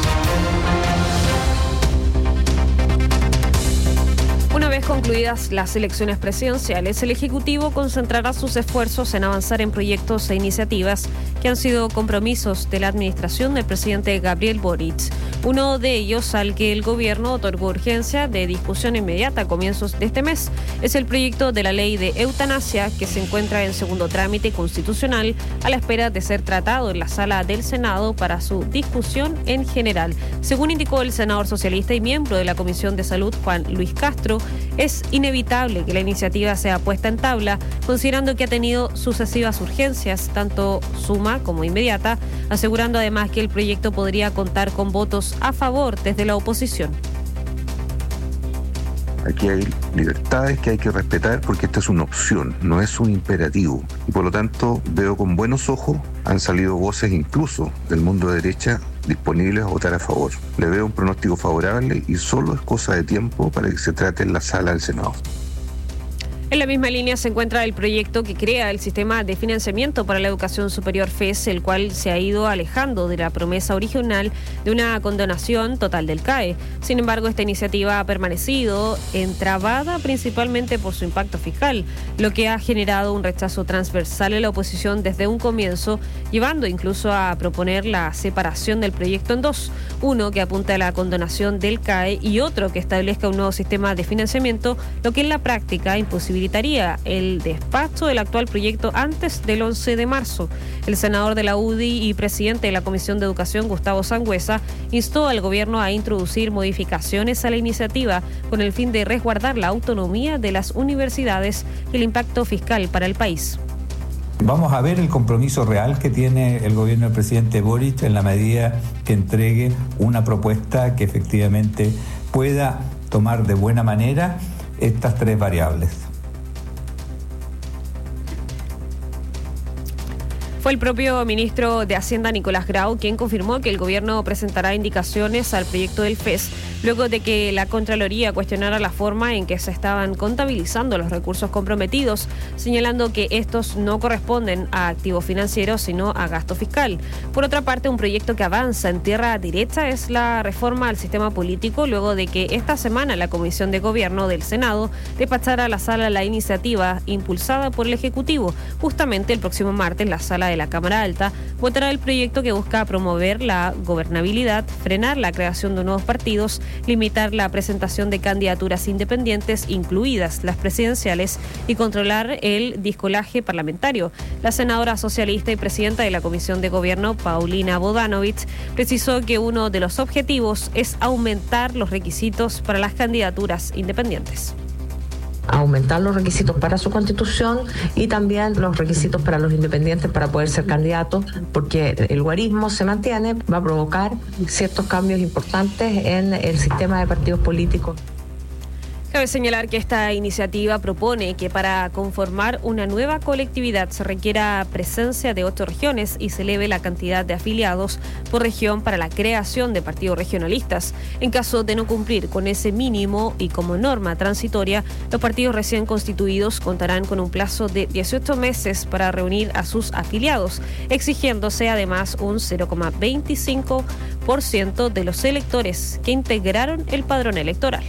Una vez concluidas las elecciones presidenciales, el Ejecutivo concentrará sus esfuerzos en avanzar en proyectos e iniciativas que han sido compromisos de la administración del presidente Gabriel Boric. Uno de ellos, al que el gobierno otorgó urgencia de discusión inmediata a comienzos de este mes, es el proyecto de la ley de eutanasia que se encuentra en segundo trámite constitucional a la espera de ser tratado en la sala del Senado para su discusión en general. Según indicó el senador socialista y miembro de la Comisión de Salud, Juan Luis Castro, es inevitable que la iniciativa sea puesta en tabla, considerando que ha tenido sucesivas urgencias, tanto suma como inmediata, asegurando además que el proyecto podría contar con votos a favor desde la oposición. Aquí hay libertades que hay que respetar porque esta es una opción, no es un imperativo. Y por lo tanto veo con buenos ojos, han salido voces incluso del mundo de derecha disponibles a votar a favor. Le veo un pronóstico favorable y solo es cosa de tiempo para que se trate en la sala del Senado. En la misma línea se encuentra el proyecto que crea el sistema de financiamiento para la educación superior F E S, el cual se ha ido alejando de la promesa original de una condonación total del C A E. Sin embargo, esta iniciativa ha permanecido entrabada principalmente por su impacto fiscal, lo que ha generado un rechazo transversal en la oposición desde un comienzo, llevando incluso a proponer la separación del proyecto en dos, uno que apunta a la condonación del C A E y otro que establezca un nuevo sistema de financiamiento, lo que en la práctica imposibilitaría el despacho del actual proyecto antes del once de marzo. El senador de la U D I y presidente de la Comisión de Educación, Gustavo Sangüesa, instó al gobierno a introducir modificaciones a la iniciativa con el fin de resguardar la autonomía de las universidades y el impacto fiscal para el país. Vamos a ver el compromiso real que tiene el gobierno del presidente Boric en la medida que entregue una propuesta que efectivamente pueda tomar de buena manera estas tres variables. Fue el propio ministro de Hacienda, Nicolás Grau, quien confirmó que el gobierno presentará indicaciones al proyecto del F E S, luego de que la Contraloría cuestionara la forma en que se estaban contabilizando los recursos comprometidos, señalando que estos no corresponden a activos financieros, sino a gasto fiscal. Por otra parte, un proyecto que avanza en tierra derecha es la reforma al sistema político, luego de que esta semana la Comisión de Gobierno del Senado despachara a la sala la iniciativa impulsada por el Ejecutivo. Justamente el próximo martes, la sala de la Cámara Alta votará el proyecto que busca promover la gobernabilidad, frenar la creación de nuevos partidos, limitar la presentación de candidaturas independientes, incluidas las presidenciales, y controlar el discolaje parlamentario. La senadora socialista y presidenta de la Comisión de Gobierno, Paulina Bodanovich, precisó que uno de los objetivos es aumentar los requisitos para las candidaturas independientes. Aumentar los requisitos para su constitución y también los requisitos para los independientes para poder ser candidatos, porque el guarismo se mantiene, va a provocar ciertos cambios importantes en el sistema de partidos políticos. Cabe señalar que esta iniciativa propone que para conformar una nueva colectividad se requiera presencia de ocho regiones y se eleve la cantidad de afiliados por región para la creación de partidos regionalistas. En caso de no cumplir con ese mínimo y como norma transitoria, los partidos recién constituidos contarán con un plazo de dieciocho meses para reunir a sus afiliados, exigiéndose además un cero coma veinticinco por ciento de los electores que integraron el padrón electoral.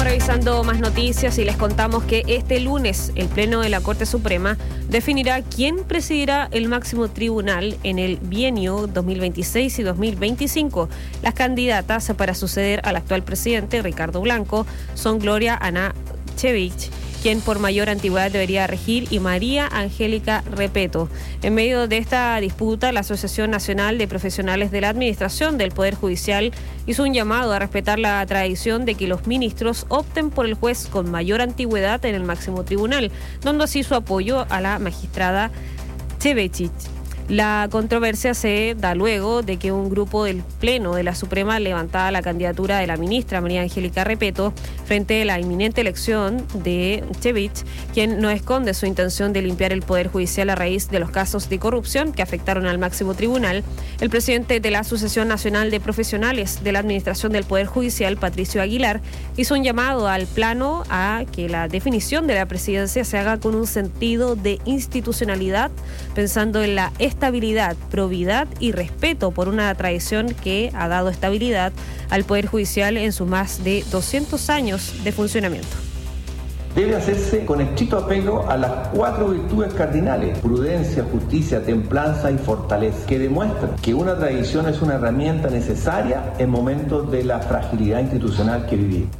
Revisando más noticias y les contamos que este lunes el Pleno de la Corte Suprema definirá quién presidirá el máximo tribunal en el bienio dos mil veintiséis y dos mil veinticinco. Las candidatas para suceder al actual presidente, Ricardo Blanco, son Gloria Anachevich, quien por mayor antigüedad debería regir, y María Angélica Repeto. En medio de esta disputa, la Asociación Nacional de Profesionales de la Administración del Poder Judicial hizo un llamado a respetar la tradición de que los ministros opten por el juez con mayor antigüedad en el máximo tribunal, dando así su apoyo a la magistrada Chevechich. La controversia se da luego de que un grupo del Pleno de la Suprema levantara la candidatura de la ministra María Angélica Repeto frente a la inminente elección de Chevich, quien no esconde su intención de limpiar el Poder Judicial a raíz de los casos de corrupción que afectaron al máximo tribunal. El presidente de la Asociación Nacional de Profesionales de la Administración del Poder Judicial, Patricio Aguilar, hizo un llamado al plano a que la definición de la presidencia se haga con un sentido de institucionalidad, pensando en la estabilidad estabilidad, probidad y respeto por una tradición que ha dado estabilidad al Poder Judicial en sus más de doscientos años de funcionamiento. Debe hacerse con estricto apego a las cuatro virtudes cardinales: prudencia, justicia, templanza y fortaleza, que demuestran que una tradición es una herramienta necesaria en momentos de la fragilidad institucional que vivimos.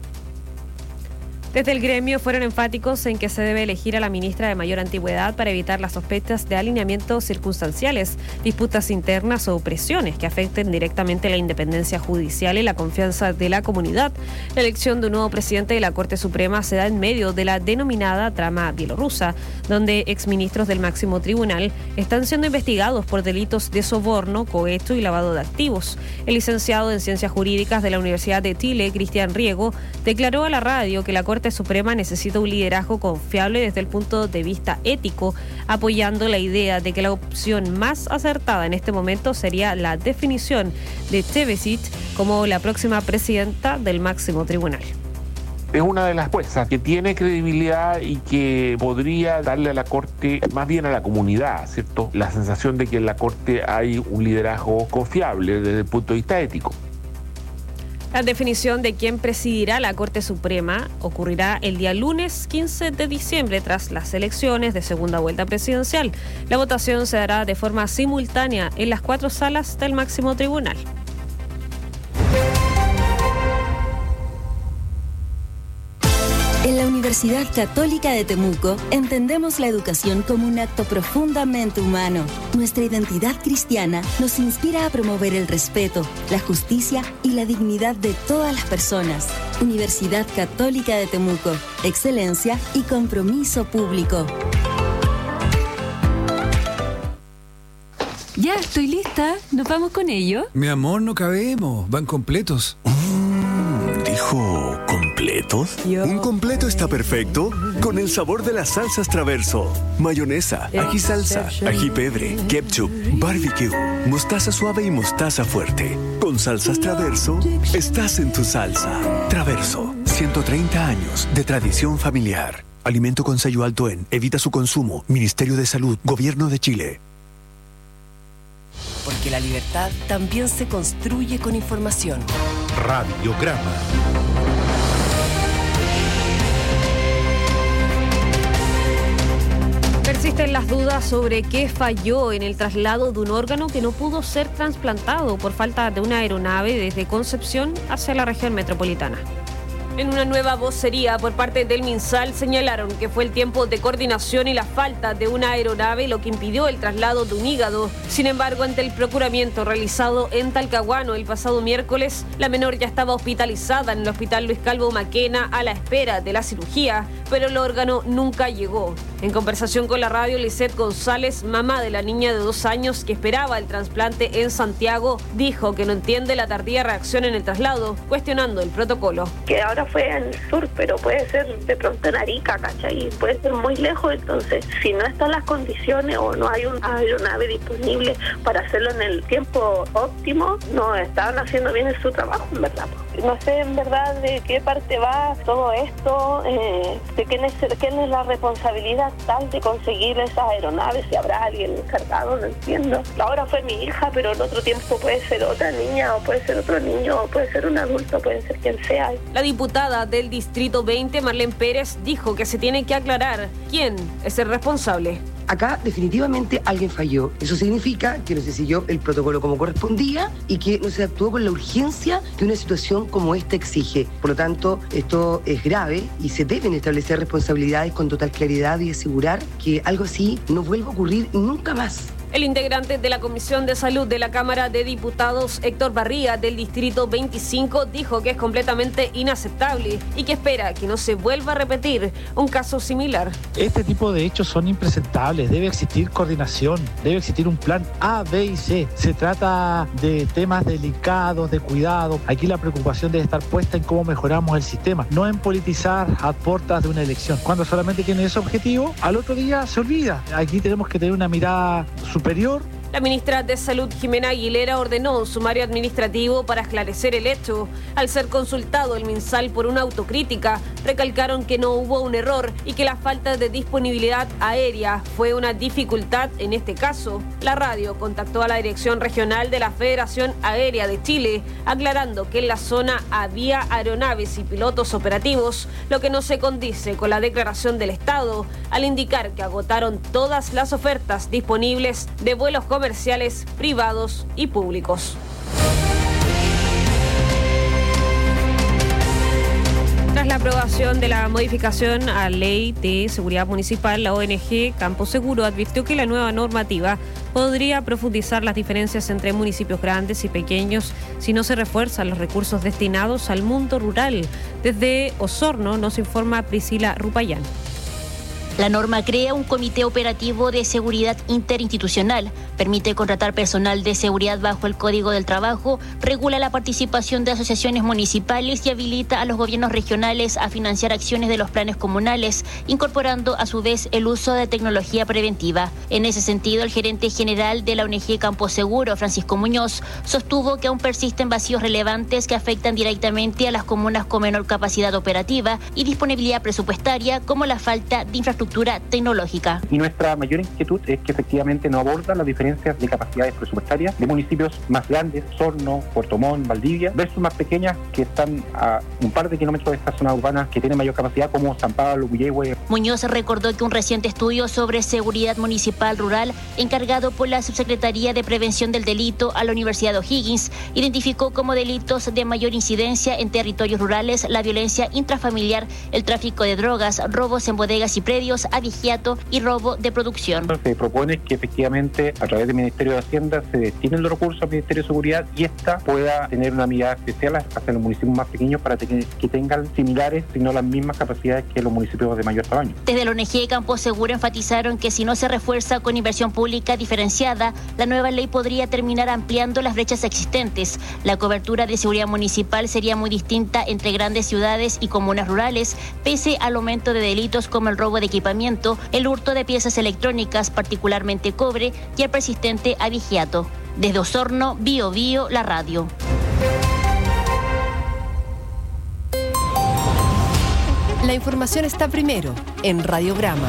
Desde el gremio fueron enfáticos en que se debe elegir a la ministra de mayor antigüedad para evitar las sospechas de alineamientos circunstanciales, disputas internas o presiones que afecten directamente la independencia judicial y la confianza de la comunidad. La elección de un nuevo presidente de la Corte Suprema se da en medio de la denominada trama bielorrusa, donde exministros del máximo tribunal están siendo investigados por delitos de soborno, cohecho y lavado de activos. El licenciado en Ciencias Jurídicas de la Universidad de Chile, Cristian Riego, declaró a la radio que la Corte Suprema necesita un liderazgo confiable desde el punto de vista ético, apoyando la idea de que la opción más acertada en este momento sería la definición de Chevechich como la próxima presidenta del máximo tribunal. Es una de las juezas que tiene credibilidad y que podría darle a la Corte, más bien a la comunidad, ¿cierto?, la sensación de que en la Corte hay un liderazgo confiable desde el punto de vista ético. La definición de quién presidirá la Corte Suprema ocurrirá el día lunes quince de diciembre tras las elecciones de segunda vuelta presidencial. La votación se dará de forma simultánea en las cuatro salas del máximo tribunal. En la Universidad Católica de Temuco entendemos la educación como un acto profundamente humano. Nuestra identidad cristiana nos inspira a promover el respeto, la justicia y la dignidad de todas las personas. Universidad Católica de Temuco, excelencia y compromiso público. Ya, estoy lista. ¿Nos vamos con ello? Mi amor, no cabemos. Van completos. Mm, ¿Dijo completos? Yo. Un completo está perfecto con el sabor de las salsas Traverso. Mayonesa, ají salsa, ají pedre, ketchup, barbecue, mostaza suave y mostaza fuerte. Con salsas Traverso, estás en tu salsa. Traverso, ciento treinta años de tradición familiar. Alimento con sello alto en. Evita su consumo. Ministerio de Salud, Gobierno de Chile. Porque la libertad también se construye con información. Radiograma. Persisten las dudas sobre qué falló en el traslado de un órgano que no pudo ser trasplantado por falta de una aeronave desde Concepción hacia la región metropolitana. En una nueva vocería por parte del MinSal señalaron que fue el tiempo de coordinación y la falta de una aeronave lo que impidió el traslado de un hígado. Sin embargo, ante el procuramiento realizado en Talcahuano el pasado miércoles, la menor ya estaba hospitalizada en el Hospital Luis Calvo Maquena a la espera de la cirugía, pero el órgano nunca llegó. En conversación con la radio, Lisette González, mamá de la niña de dos años que esperaba el trasplante en Santiago, dijo que no entiende la tardía reacción en el traslado, cuestionando el protocolo. Que ahora fue en el sur, pero puede ser de pronto en Arica, ¿cachai? Puede ser muy lejos, entonces si no están las condiciones o no hay una aeronave disponible para hacerlo en el tiempo óptimo, no están haciendo bien su trabajo, en verdad. no sé en verdad de qué parte va todo esto, eh, de quién es, quién es la responsabilidad tal de conseguir esas aeronaves, si habrá alguien encargado, no entiendo. Ahora fue mi hija, pero el otro tiempo puede ser otra niña, o puede ser otro niño, o puede ser un adulto, puede ser quien sea. La diputada del Distrito veinte, Marlene Pérez, dijo que se tiene que aclarar quién es el responsable. Acá definitivamente alguien falló. Eso significa que no se siguió el protocolo como correspondía y que no se actuó con la urgencia que una situación como esta exige. Por lo tanto, esto es grave y se deben establecer responsabilidades con total claridad y asegurar que algo así no vuelva a ocurrir nunca más. El integrante de la Comisión de Salud de la Cámara de Diputados, Héctor Barría, del Distrito veinticinco, dijo que es completamente inaceptable y que espera que no se vuelva a repetir un caso similar. Este tipo de hechos son impresentables, debe existir coordinación, debe existir un plan A, B y C. Se trata de temas delicados, de cuidado. Aquí la preocupación debe estar puesta en cómo mejoramos el sistema, no en politizar a puertas de una elección. Cuando solamente tiene ese objetivo, al otro día se olvida. Aquí tenemos que tener una mirada superior. La ministra de Salud, Jimena Aguilera, ordenó un sumario administrativo para esclarecer el hecho. Al ser consultado el MinSal por una autocrítica, recalcaron que no hubo un error y que la falta de disponibilidad aérea fue una dificultad en este caso. La radio contactó a la Dirección Regional de la Federación Aérea de Chile, aclarando que en la zona había aeronaves y pilotos operativos, lo que no se condice con la declaración del Estado, al indicar que agotaron todas las ofertas disponibles de vuelos comerciales comerciales, privados y públicos. Tras la aprobación de la modificación a Ley de Seguridad Municipal, la O N G Campo Seguro advirtió que la nueva normativa podría profundizar las diferencias entre municipios grandes y pequeños si no se refuerzan los recursos destinados al mundo rural. Desde Osorno nos informa Priscila Rupayán. La norma crea un comité operativo de seguridad interinstitucional, permite contratar personal de seguridad bajo el Código del Trabajo, regula la participación de asociaciones municipales y habilita a los gobiernos regionales a financiar acciones de los planes comunales, incorporando a su vez el uso de tecnología preventiva. En ese sentido, el gerente general de la O N G Campo Seguro, Francisco Muñoz, sostuvo que aún persisten vacíos relevantes que afectan directamente a las comunas con menor capacidad operativa y disponibilidad presupuestaria, como la falta de infraestructura tecnológica. Y nuestra mayor inquietud es que efectivamente no aborda las diferencias de capacidades presupuestarias de municipios más grandes, Osorno, Puerto Montt, Valdivia, versus más pequeñas que están a un par de kilómetros de estas zonas urbanas que tienen mayor capacidad, como San Pablo, Puyehue. Muñoz recordó que un reciente estudio sobre seguridad municipal rural, encargado por la Subsecretaría de Prevención del Delito a la Universidad de O'Higgins, identificó como delitos de mayor incidencia en territorios rurales la violencia intrafamiliar, el tráfico de drogas, robos en bodegas y predios, abigeato y robo de producción. Se propone que efectivamente a través del Ministerio de Hacienda se destinen los recursos al Ministerio de Seguridad y esta pueda tener una mirada especial hacia los municipios más pequeños para que tengan similares, si no las mismas capacidades que los municipios de mayor tamaño. Desde la O N G Campo Seguro enfatizaron que si no se refuerza con inversión pública diferenciada, la nueva ley podría terminar ampliando las brechas existentes. La cobertura de seguridad municipal sería muy distinta entre grandes ciudades y comunas rurales, pese al aumento de delitos como el robo de equipamiento, el hurto de piezas electrónicas, particularmente cobre, y el persistente abigeato. Desde Osorno, Bio Bio, la radio. La información está primero en Radiograma.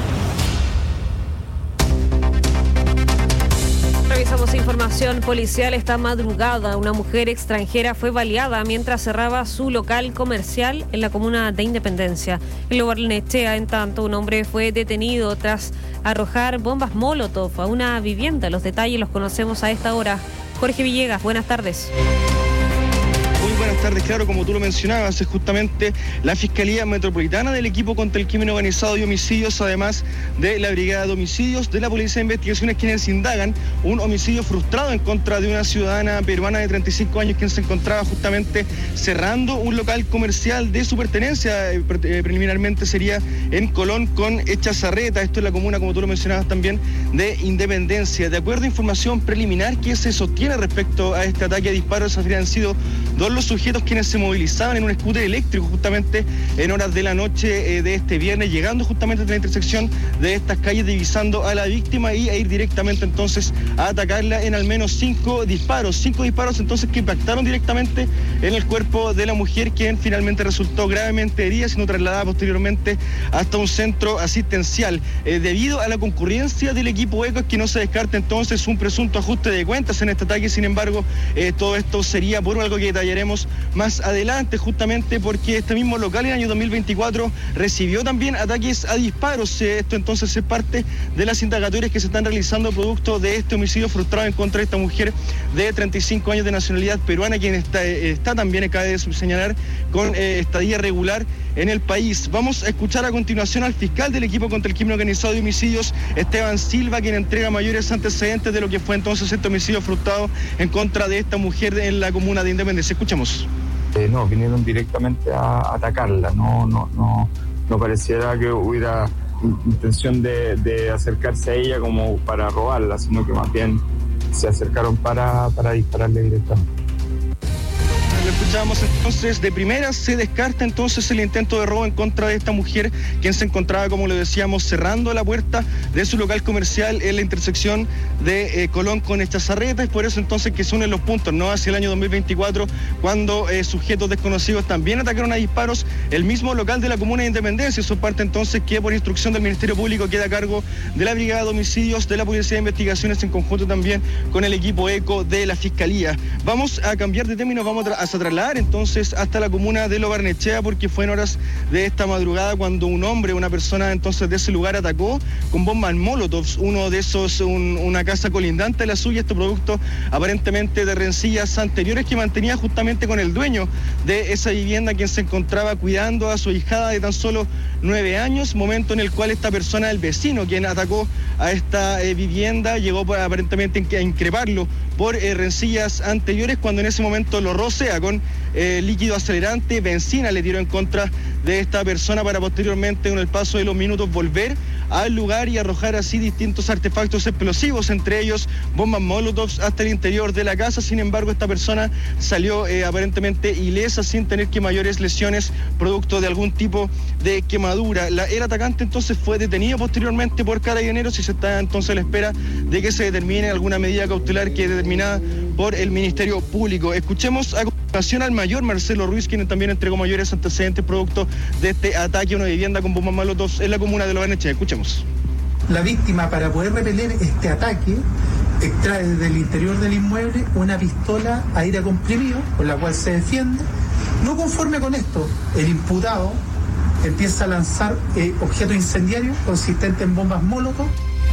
Revisamos información policial. Esta madrugada una mujer extranjera fue baleada mientras cerraba su local comercial en la comuna de Independencia. En Lo Barnechea, en tanto, un hombre fue detenido tras arrojar bombas Molotov a una vivienda. Los detalles los conocemos a esta hora. Jorge Villegas, buenas tardes. Muy buenas tardes, claro, como tú lo mencionabas, es justamente la Fiscalía Metropolitana del Equipo contra el Crimen Organizado y Homicidios, además de la Brigada de Homicidios de la Policía de Investigaciones, quienes indagan un homicidio frustrado en contra de una ciudadana peruana de treinta y cinco años, quien se encontraba justamente cerrando un local comercial de su pertenencia. Eh, preliminarmente sería en Colón con Echazarreta, esto es la comuna, como tú lo mencionabas también, de Independencia. De acuerdo a información preliminar que se sostiene respecto a este ataque a disparos, habrían sido dos los sujetos quienes se movilizaban en un scooter eléctrico justamente en horas de la noche eh, de este viernes, llegando justamente a la intersección de estas calles, divisando a la víctima y a ir directamente entonces a atacarla en al menos cinco disparos, cinco disparos entonces que impactaron directamente en el cuerpo de la mujer, quien finalmente resultó gravemente herida, siendo trasladada posteriormente hasta un centro asistencial. Eh, debido a la concurrencia del equipo ECO es que no se descarta entonces un presunto ajuste de cuentas en este ataque. Sin embargo, eh, todo esto sería por algo que detallaremos más adelante, justamente porque este mismo local en el año dos mil veinticuatro recibió también ataques a disparos. Eh, esto entonces es parte de las indagatorias que se están realizando producto de este homicidio frustrado en contra de esta mujer de treinta y cinco años de nacionalidad peruana, quien está, eh, está también, cabe señalar, con eh, estadía regular en el país. Vamos a escuchar a continuación al fiscal del equipo contra el crimen organizado de homicidios, Esteban Silva, quien entrega mayores antecedentes de lo que fue entonces este homicidio frustrado en contra de esta mujer en la comuna de Independencia. Escuchamos. Eh, no, vinieron directamente a atacarla, no, no, no, no pareciera que hubiera intención de, de acercarse a ella como para robarla, sino que más bien se acercaron para, para dispararle directamente. Lo escuchábamos entonces de primera, se descarta entonces el intento de robo en contra de esta mujer, quien se encontraba, como lo decíamos, cerrando la puerta de su local comercial en la intersección de eh, Colón con Echazarreta. Es por eso entonces que se unen los puntos, ¿no? Hacia el año dos mil veinticuatro, cuando eh, sujetos desconocidos también atacaron a disparos el mismo local de la comuna de Independencia. Eso parte entonces que por instrucción del Ministerio Público queda a cargo de la Brigada de Homicidios, de la Policía de Investigaciones, en conjunto también con el equipo ECO de la Fiscalía. Vamos a cambiar de tema y nos vamos a, a trasladar entonces hasta la comuna de Lo Barnechea, porque fue en horas de esta madrugada cuando un hombre, una persona entonces de ese lugar, atacó con bombas molotov uno de esos, un, una casa colindante a la suya, este producto aparentemente de rencillas anteriores que mantenía justamente con el dueño de esa vivienda, quien se encontraba cuidando a su ahijada de tan solo nueve años, momento en el cual esta persona, el vecino quien atacó a esta eh, vivienda, llegó para, aparentemente a increparlo por eh, rencillas anteriores, cuando en ese momento lo rocea con eh, líquido acelerante, benzina le tiró en contra de esta persona para posteriormente, con el paso de los minutos, volver al lugar y arrojar así distintos artefactos explosivos, entre ellos bombas molotov, hasta el interior de la casa. Sin embargo, esta persona salió eh, aparentemente ilesa, sin tener que mayores lesiones producto de algún tipo de quemadura. La, el atacante entonces fue detenido posteriormente por carabineros y se está entonces a la espera de que se determine alguna medida cautelar que es determinada por el Ministerio Público. Escuchemos a continuación al mayor Marcelo Ruiz, quien también entregó mayores antecedentes producto de este ataque a una vivienda con bombas molotov en la comuna de Lo Barnechea. Escuchemos. La víctima, para poder repeler este ataque, extrae del interior del inmueble una pistola a aire comprimido con la cual se defiende. No conforme con esto, el imputado empieza a lanzar eh, objetos incendiarios consistentes en bombas molotov.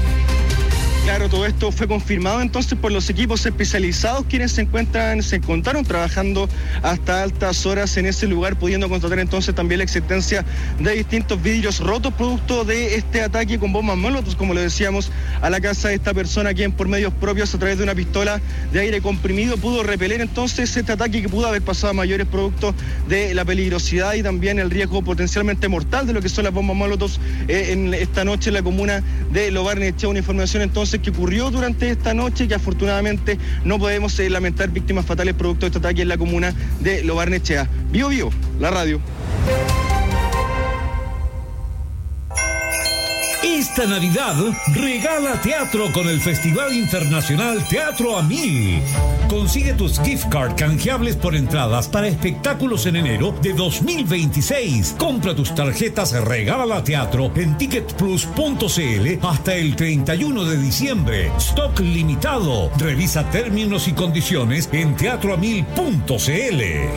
Claro, todo esto fue confirmado entonces por los equipos especializados, quienes se encuentran, se encontraron trabajando hasta altas horas en ese lugar, pudiendo constatar entonces también la existencia de distintos vidrios rotos producto de este ataque con bombas molotov, como lo decíamos, a la casa de esta persona, quien por medios propios, a través de una pistola de aire comprimido, pudo repeler entonces este ataque que pudo haber pasado a mayores producto de la peligrosidad y también el riesgo potencialmente mortal de lo que son las bombas molotov eh, en esta noche en la comuna de Lo Barnechea. Una información entonces que ocurrió durante esta noche, que afortunadamente no podemos eh, lamentar víctimas fatales producto de este ataque en la comuna de Lo Barnechea. Bio Bio, la radio. Esta Navidad regala teatro con el Festival Internacional Teatro a Mil. Consigue tus gift card canjeables por entradas para espectáculos en enero de dos mil veintiséis. Compra tus tarjetas Regala Teatro en ticket plus punto c l hasta el treinta y uno de diciembre. Stock limitado. Revisa términos y condiciones en teatro a mil punto c l.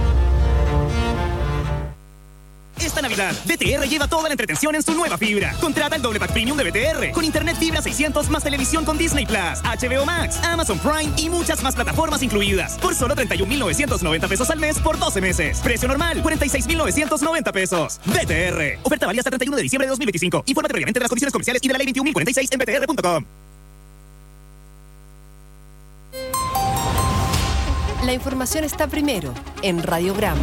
Esta Navidad, B T R lleva toda la entretención en su nueva fibra. Contrata el doble pack premium de B T R con internet fibra seiscientos más televisión con Disney Plus, H B O Max, Amazon Prime y muchas más plataformas incluidas por solo treinta y un mil novecientos noventa pesos al mes por doce meses. Precio normal, cuarenta y seis mil novecientos noventa pesos. B T R. Oferta válida hasta treinta y uno de diciembre de dos mil veinticinco. Infórmate previamente de las condiciones comerciales y de la ley veintiún mil cuarenta y seis en b t r punto com. La información está primero en Radiograma.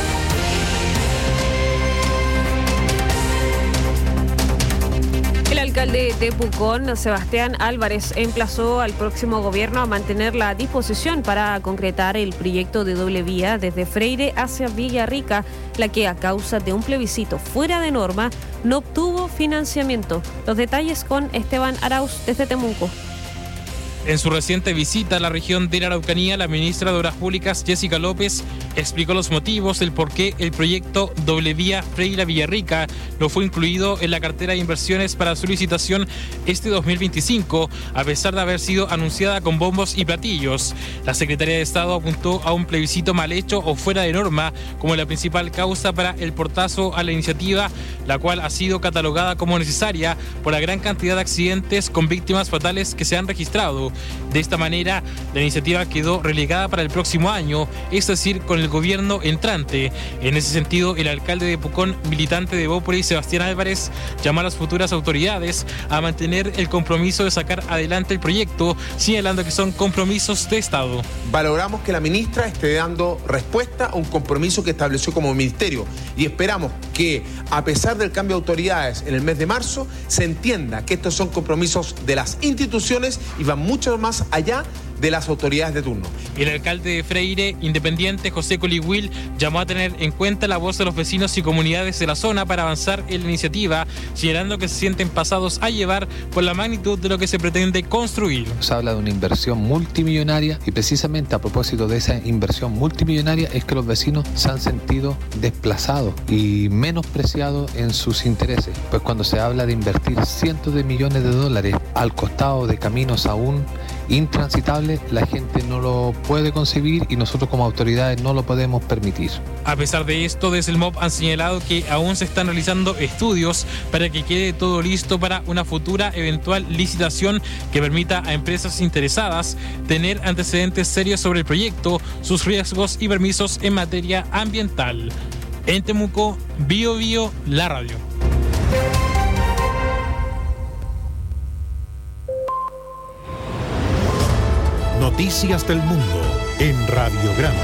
El alcalde de Pucón, Sebastián Álvarez, emplazó al próximo gobierno a mantener la disposición para concretar el proyecto de doble vía desde Freire hacia Villarrica, la que a causa de un plebiscito fuera de norma no obtuvo financiamiento. Los detalles con Esteban Arauz desde Temuco. En su reciente visita a la región de la Araucanía, la ministra de Obras Públicas, Jessica López, explicó los motivos del por qué el proyecto doble vía Freire-Villarrica no fue incluido en la cartera de inversiones para su licitación este dos mil veinticinco, a pesar de haber sido anunciada con bombos y platillos. La Secretaría de Estado apuntó a un plebiscito mal hecho o fuera de norma como la principal causa para el portazo a la iniciativa, la cual ha sido catalogada como necesaria por la gran cantidad de accidentes con víctimas fatales que se han registrado. De esta manera, la iniciativa quedó relegada para el próximo año, es decir, con el gobierno entrante. En ese sentido, el alcalde de Pucón, militante de Bópolis, Sebastián Álvarez, llamó a las futuras autoridades a mantener el compromiso de sacar adelante el proyecto, señalando que son compromisos de Estado. Valoramos que la ministra esté dando respuesta a un compromiso que estableció como ministerio y esperamos que, a pesar del cambio de autoridades en el mes de marzo, se entienda que estos son compromisos de las instituciones y van mucho más allá de las autoridades de turno. El alcalde de Freire, independiente José Coligüil, llamó a tener en cuenta la voz de los vecinos y comunidades de la zona para avanzar en la iniciativa, señalando que se sienten pasados a llevar por la magnitud de lo que se pretende construir. Se habla de una inversión multimillonaria y precisamente a propósito de esa inversión multimillonaria es que los vecinos se han sentido desplazados y menospreciados en sus intereses, pues cuando se habla de invertir cientos de millones de dólares al costado de caminos aún intransitable, la gente no lo puede concebir y nosotros como autoridades no lo podemos permitir. A pesar de esto, desde el M O B han señalado que aún se están realizando estudios para que quede todo listo para una futura eventual licitación que permita a empresas interesadas tener antecedentes serios sobre el proyecto, sus riesgos y permisos en materia ambiental. En Temuco, Bio Bio, la radio. Noticias del Mundo en Radiograma.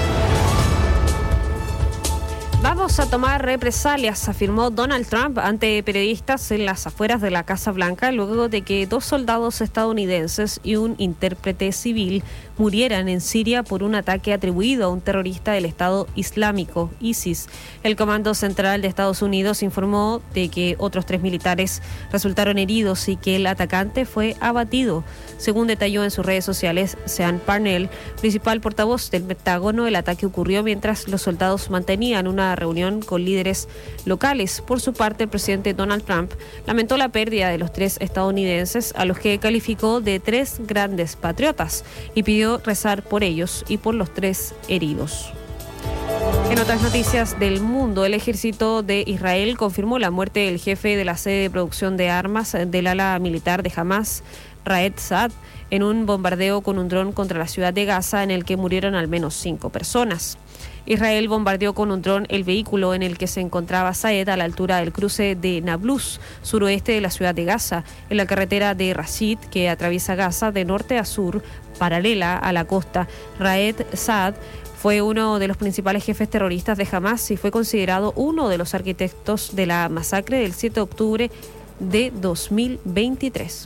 Vamos a tomar represalias, afirmó Donald Trump ante periodistas en las afueras de la Casa Blanca, luego de que dos soldados estadounidenses y un intérprete civil murieran en Siria por un ataque atribuido a un terrorista del Estado Islámico, ISIS. El Comando Central de Estados Unidos informó de que otros tres militares resultaron heridos y que el atacante fue abatido. Según detalló en sus redes sociales Sean Parnell, principal portavoz del Pentágono, el ataque ocurrió mientras los soldados mantenían una reunión con líderes locales. Por su parte, el presidente Donald Trump lamentó la pérdida de los tres estadounidenses, a los que calificó de tres grandes patriotas, y pidió rezar por ellos y por los tres heridos. En otras noticias del mundo, el ejército de Israel confirmó la muerte del jefe de la sede de producción de armas del ala militar de Hamas, Raed Saad, en un bombardeo con un dron contra la ciudad de Gaza, en el que murieron al menos cinco personas. Israel bombardeó con un dron el vehículo en el que se encontraba Saed a la altura del cruce de Nablus, suroeste de la ciudad de Gaza, en la carretera de Rashid, que atraviesa Gaza de norte a sur, paralela a la costa. Raed Saad fue uno de los principales jefes terroristas de Hamas y fue considerado uno de los arquitectos de la masacre del siete de octubre de dos mil veintitrés.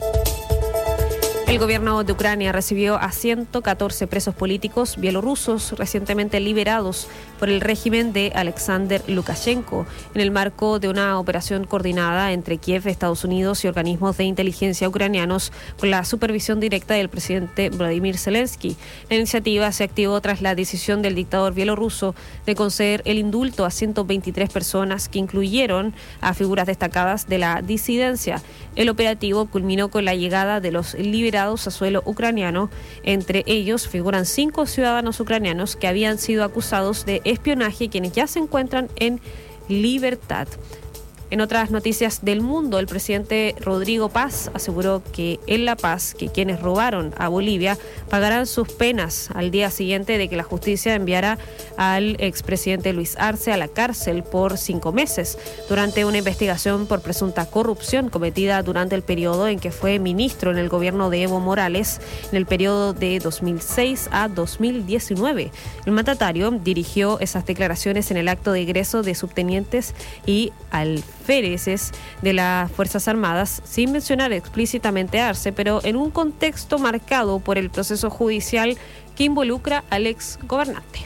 El gobierno de Ucrania recibió a ciento catorce presos políticos bielorrusos recientemente liberados por el régimen de Alexander Lukashenko en el marco de una operación coordinada entre Kiev, Estados Unidos y organismos de inteligencia ucranianos con la supervisión directa del presidente Vladimir Zelensky. La iniciativa se activó tras la decisión del dictador bielorruso de conceder el indulto a ciento veintitrés personas, que incluyeron a figuras destacadas de la disidencia. El operativo culminó con la llegada de los liberados a suelo ucraniano. Entre ellos figuran cinco ciudadanos ucranianos que habían sido acusados de espionaje, quienes ya se encuentran en libertad. En otras noticias del mundo, el presidente Rodrigo Paz aseguró que en La Paz, que quienes robaron a Bolivia pagarán sus penas al día siguiente de que la justicia enviara al expresidente Luis Arce a la cárcel por cinco meses durante una investigación por presunta corrupción cometida durante el periodo en que fue ministro en el gobierno de Evo Morales, en el periodo de dos mil seis a dos mil diecinueve. El mandatario dirigió esas declaraciones en el acto de egreso de subtenientes y al alféreces de las Fuerzas Armadas, sin mencionar explícitamente a Arce, pero en un contexto marcado por el proceso judicial que involucra al ex gobernante.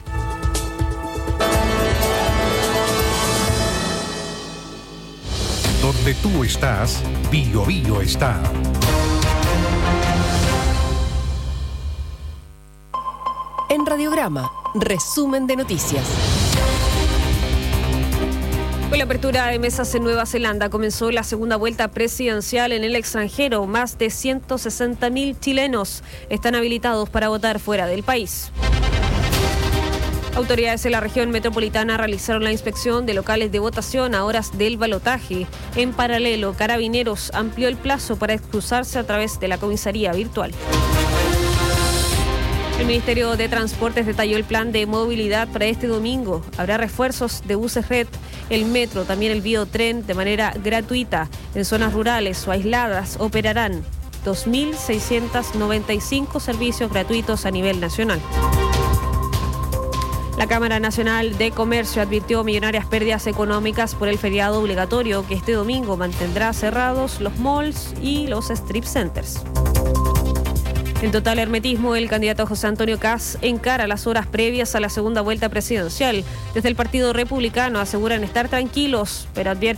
Donde tú estás, Bio Bio está. En Radiograma, resumen de noticias. Con la apertura de mesas en Nueva Zelanda comenzó la segunda vuelta presidencial en el extranjero. Más de ciento sesenta mil chilenos están habilitados para votar fuera del país. Autoridades de la región metropolitana realizaron la inspección de locales de votación a horas del balotaje. En paralelo, Carabineros amplió el plazo para excusarse a través de la comisaría virtual. El Ministerio de Transportes detalló el plan de movilidad para este domingo. Habrá refuerzos de buses red, el metro, también el biotren de manera gratuita. En zonas rurales o aisladas operarán dos mil seiscientos noventa y cinco servicios gratuitos a nivel nacional. La Cámara Nacional de Comercio advirtió millonarias pérdidas económicas por el feriado obligatorio que este domingo mantendrá cerrados los malls y los strip centers. En total hermetismo, el candidato José Antonio Kast encara las horas previas a la segunda vuelta presidencial. Desde el Partido Republicano aseguran estar tranquilos, pero advierten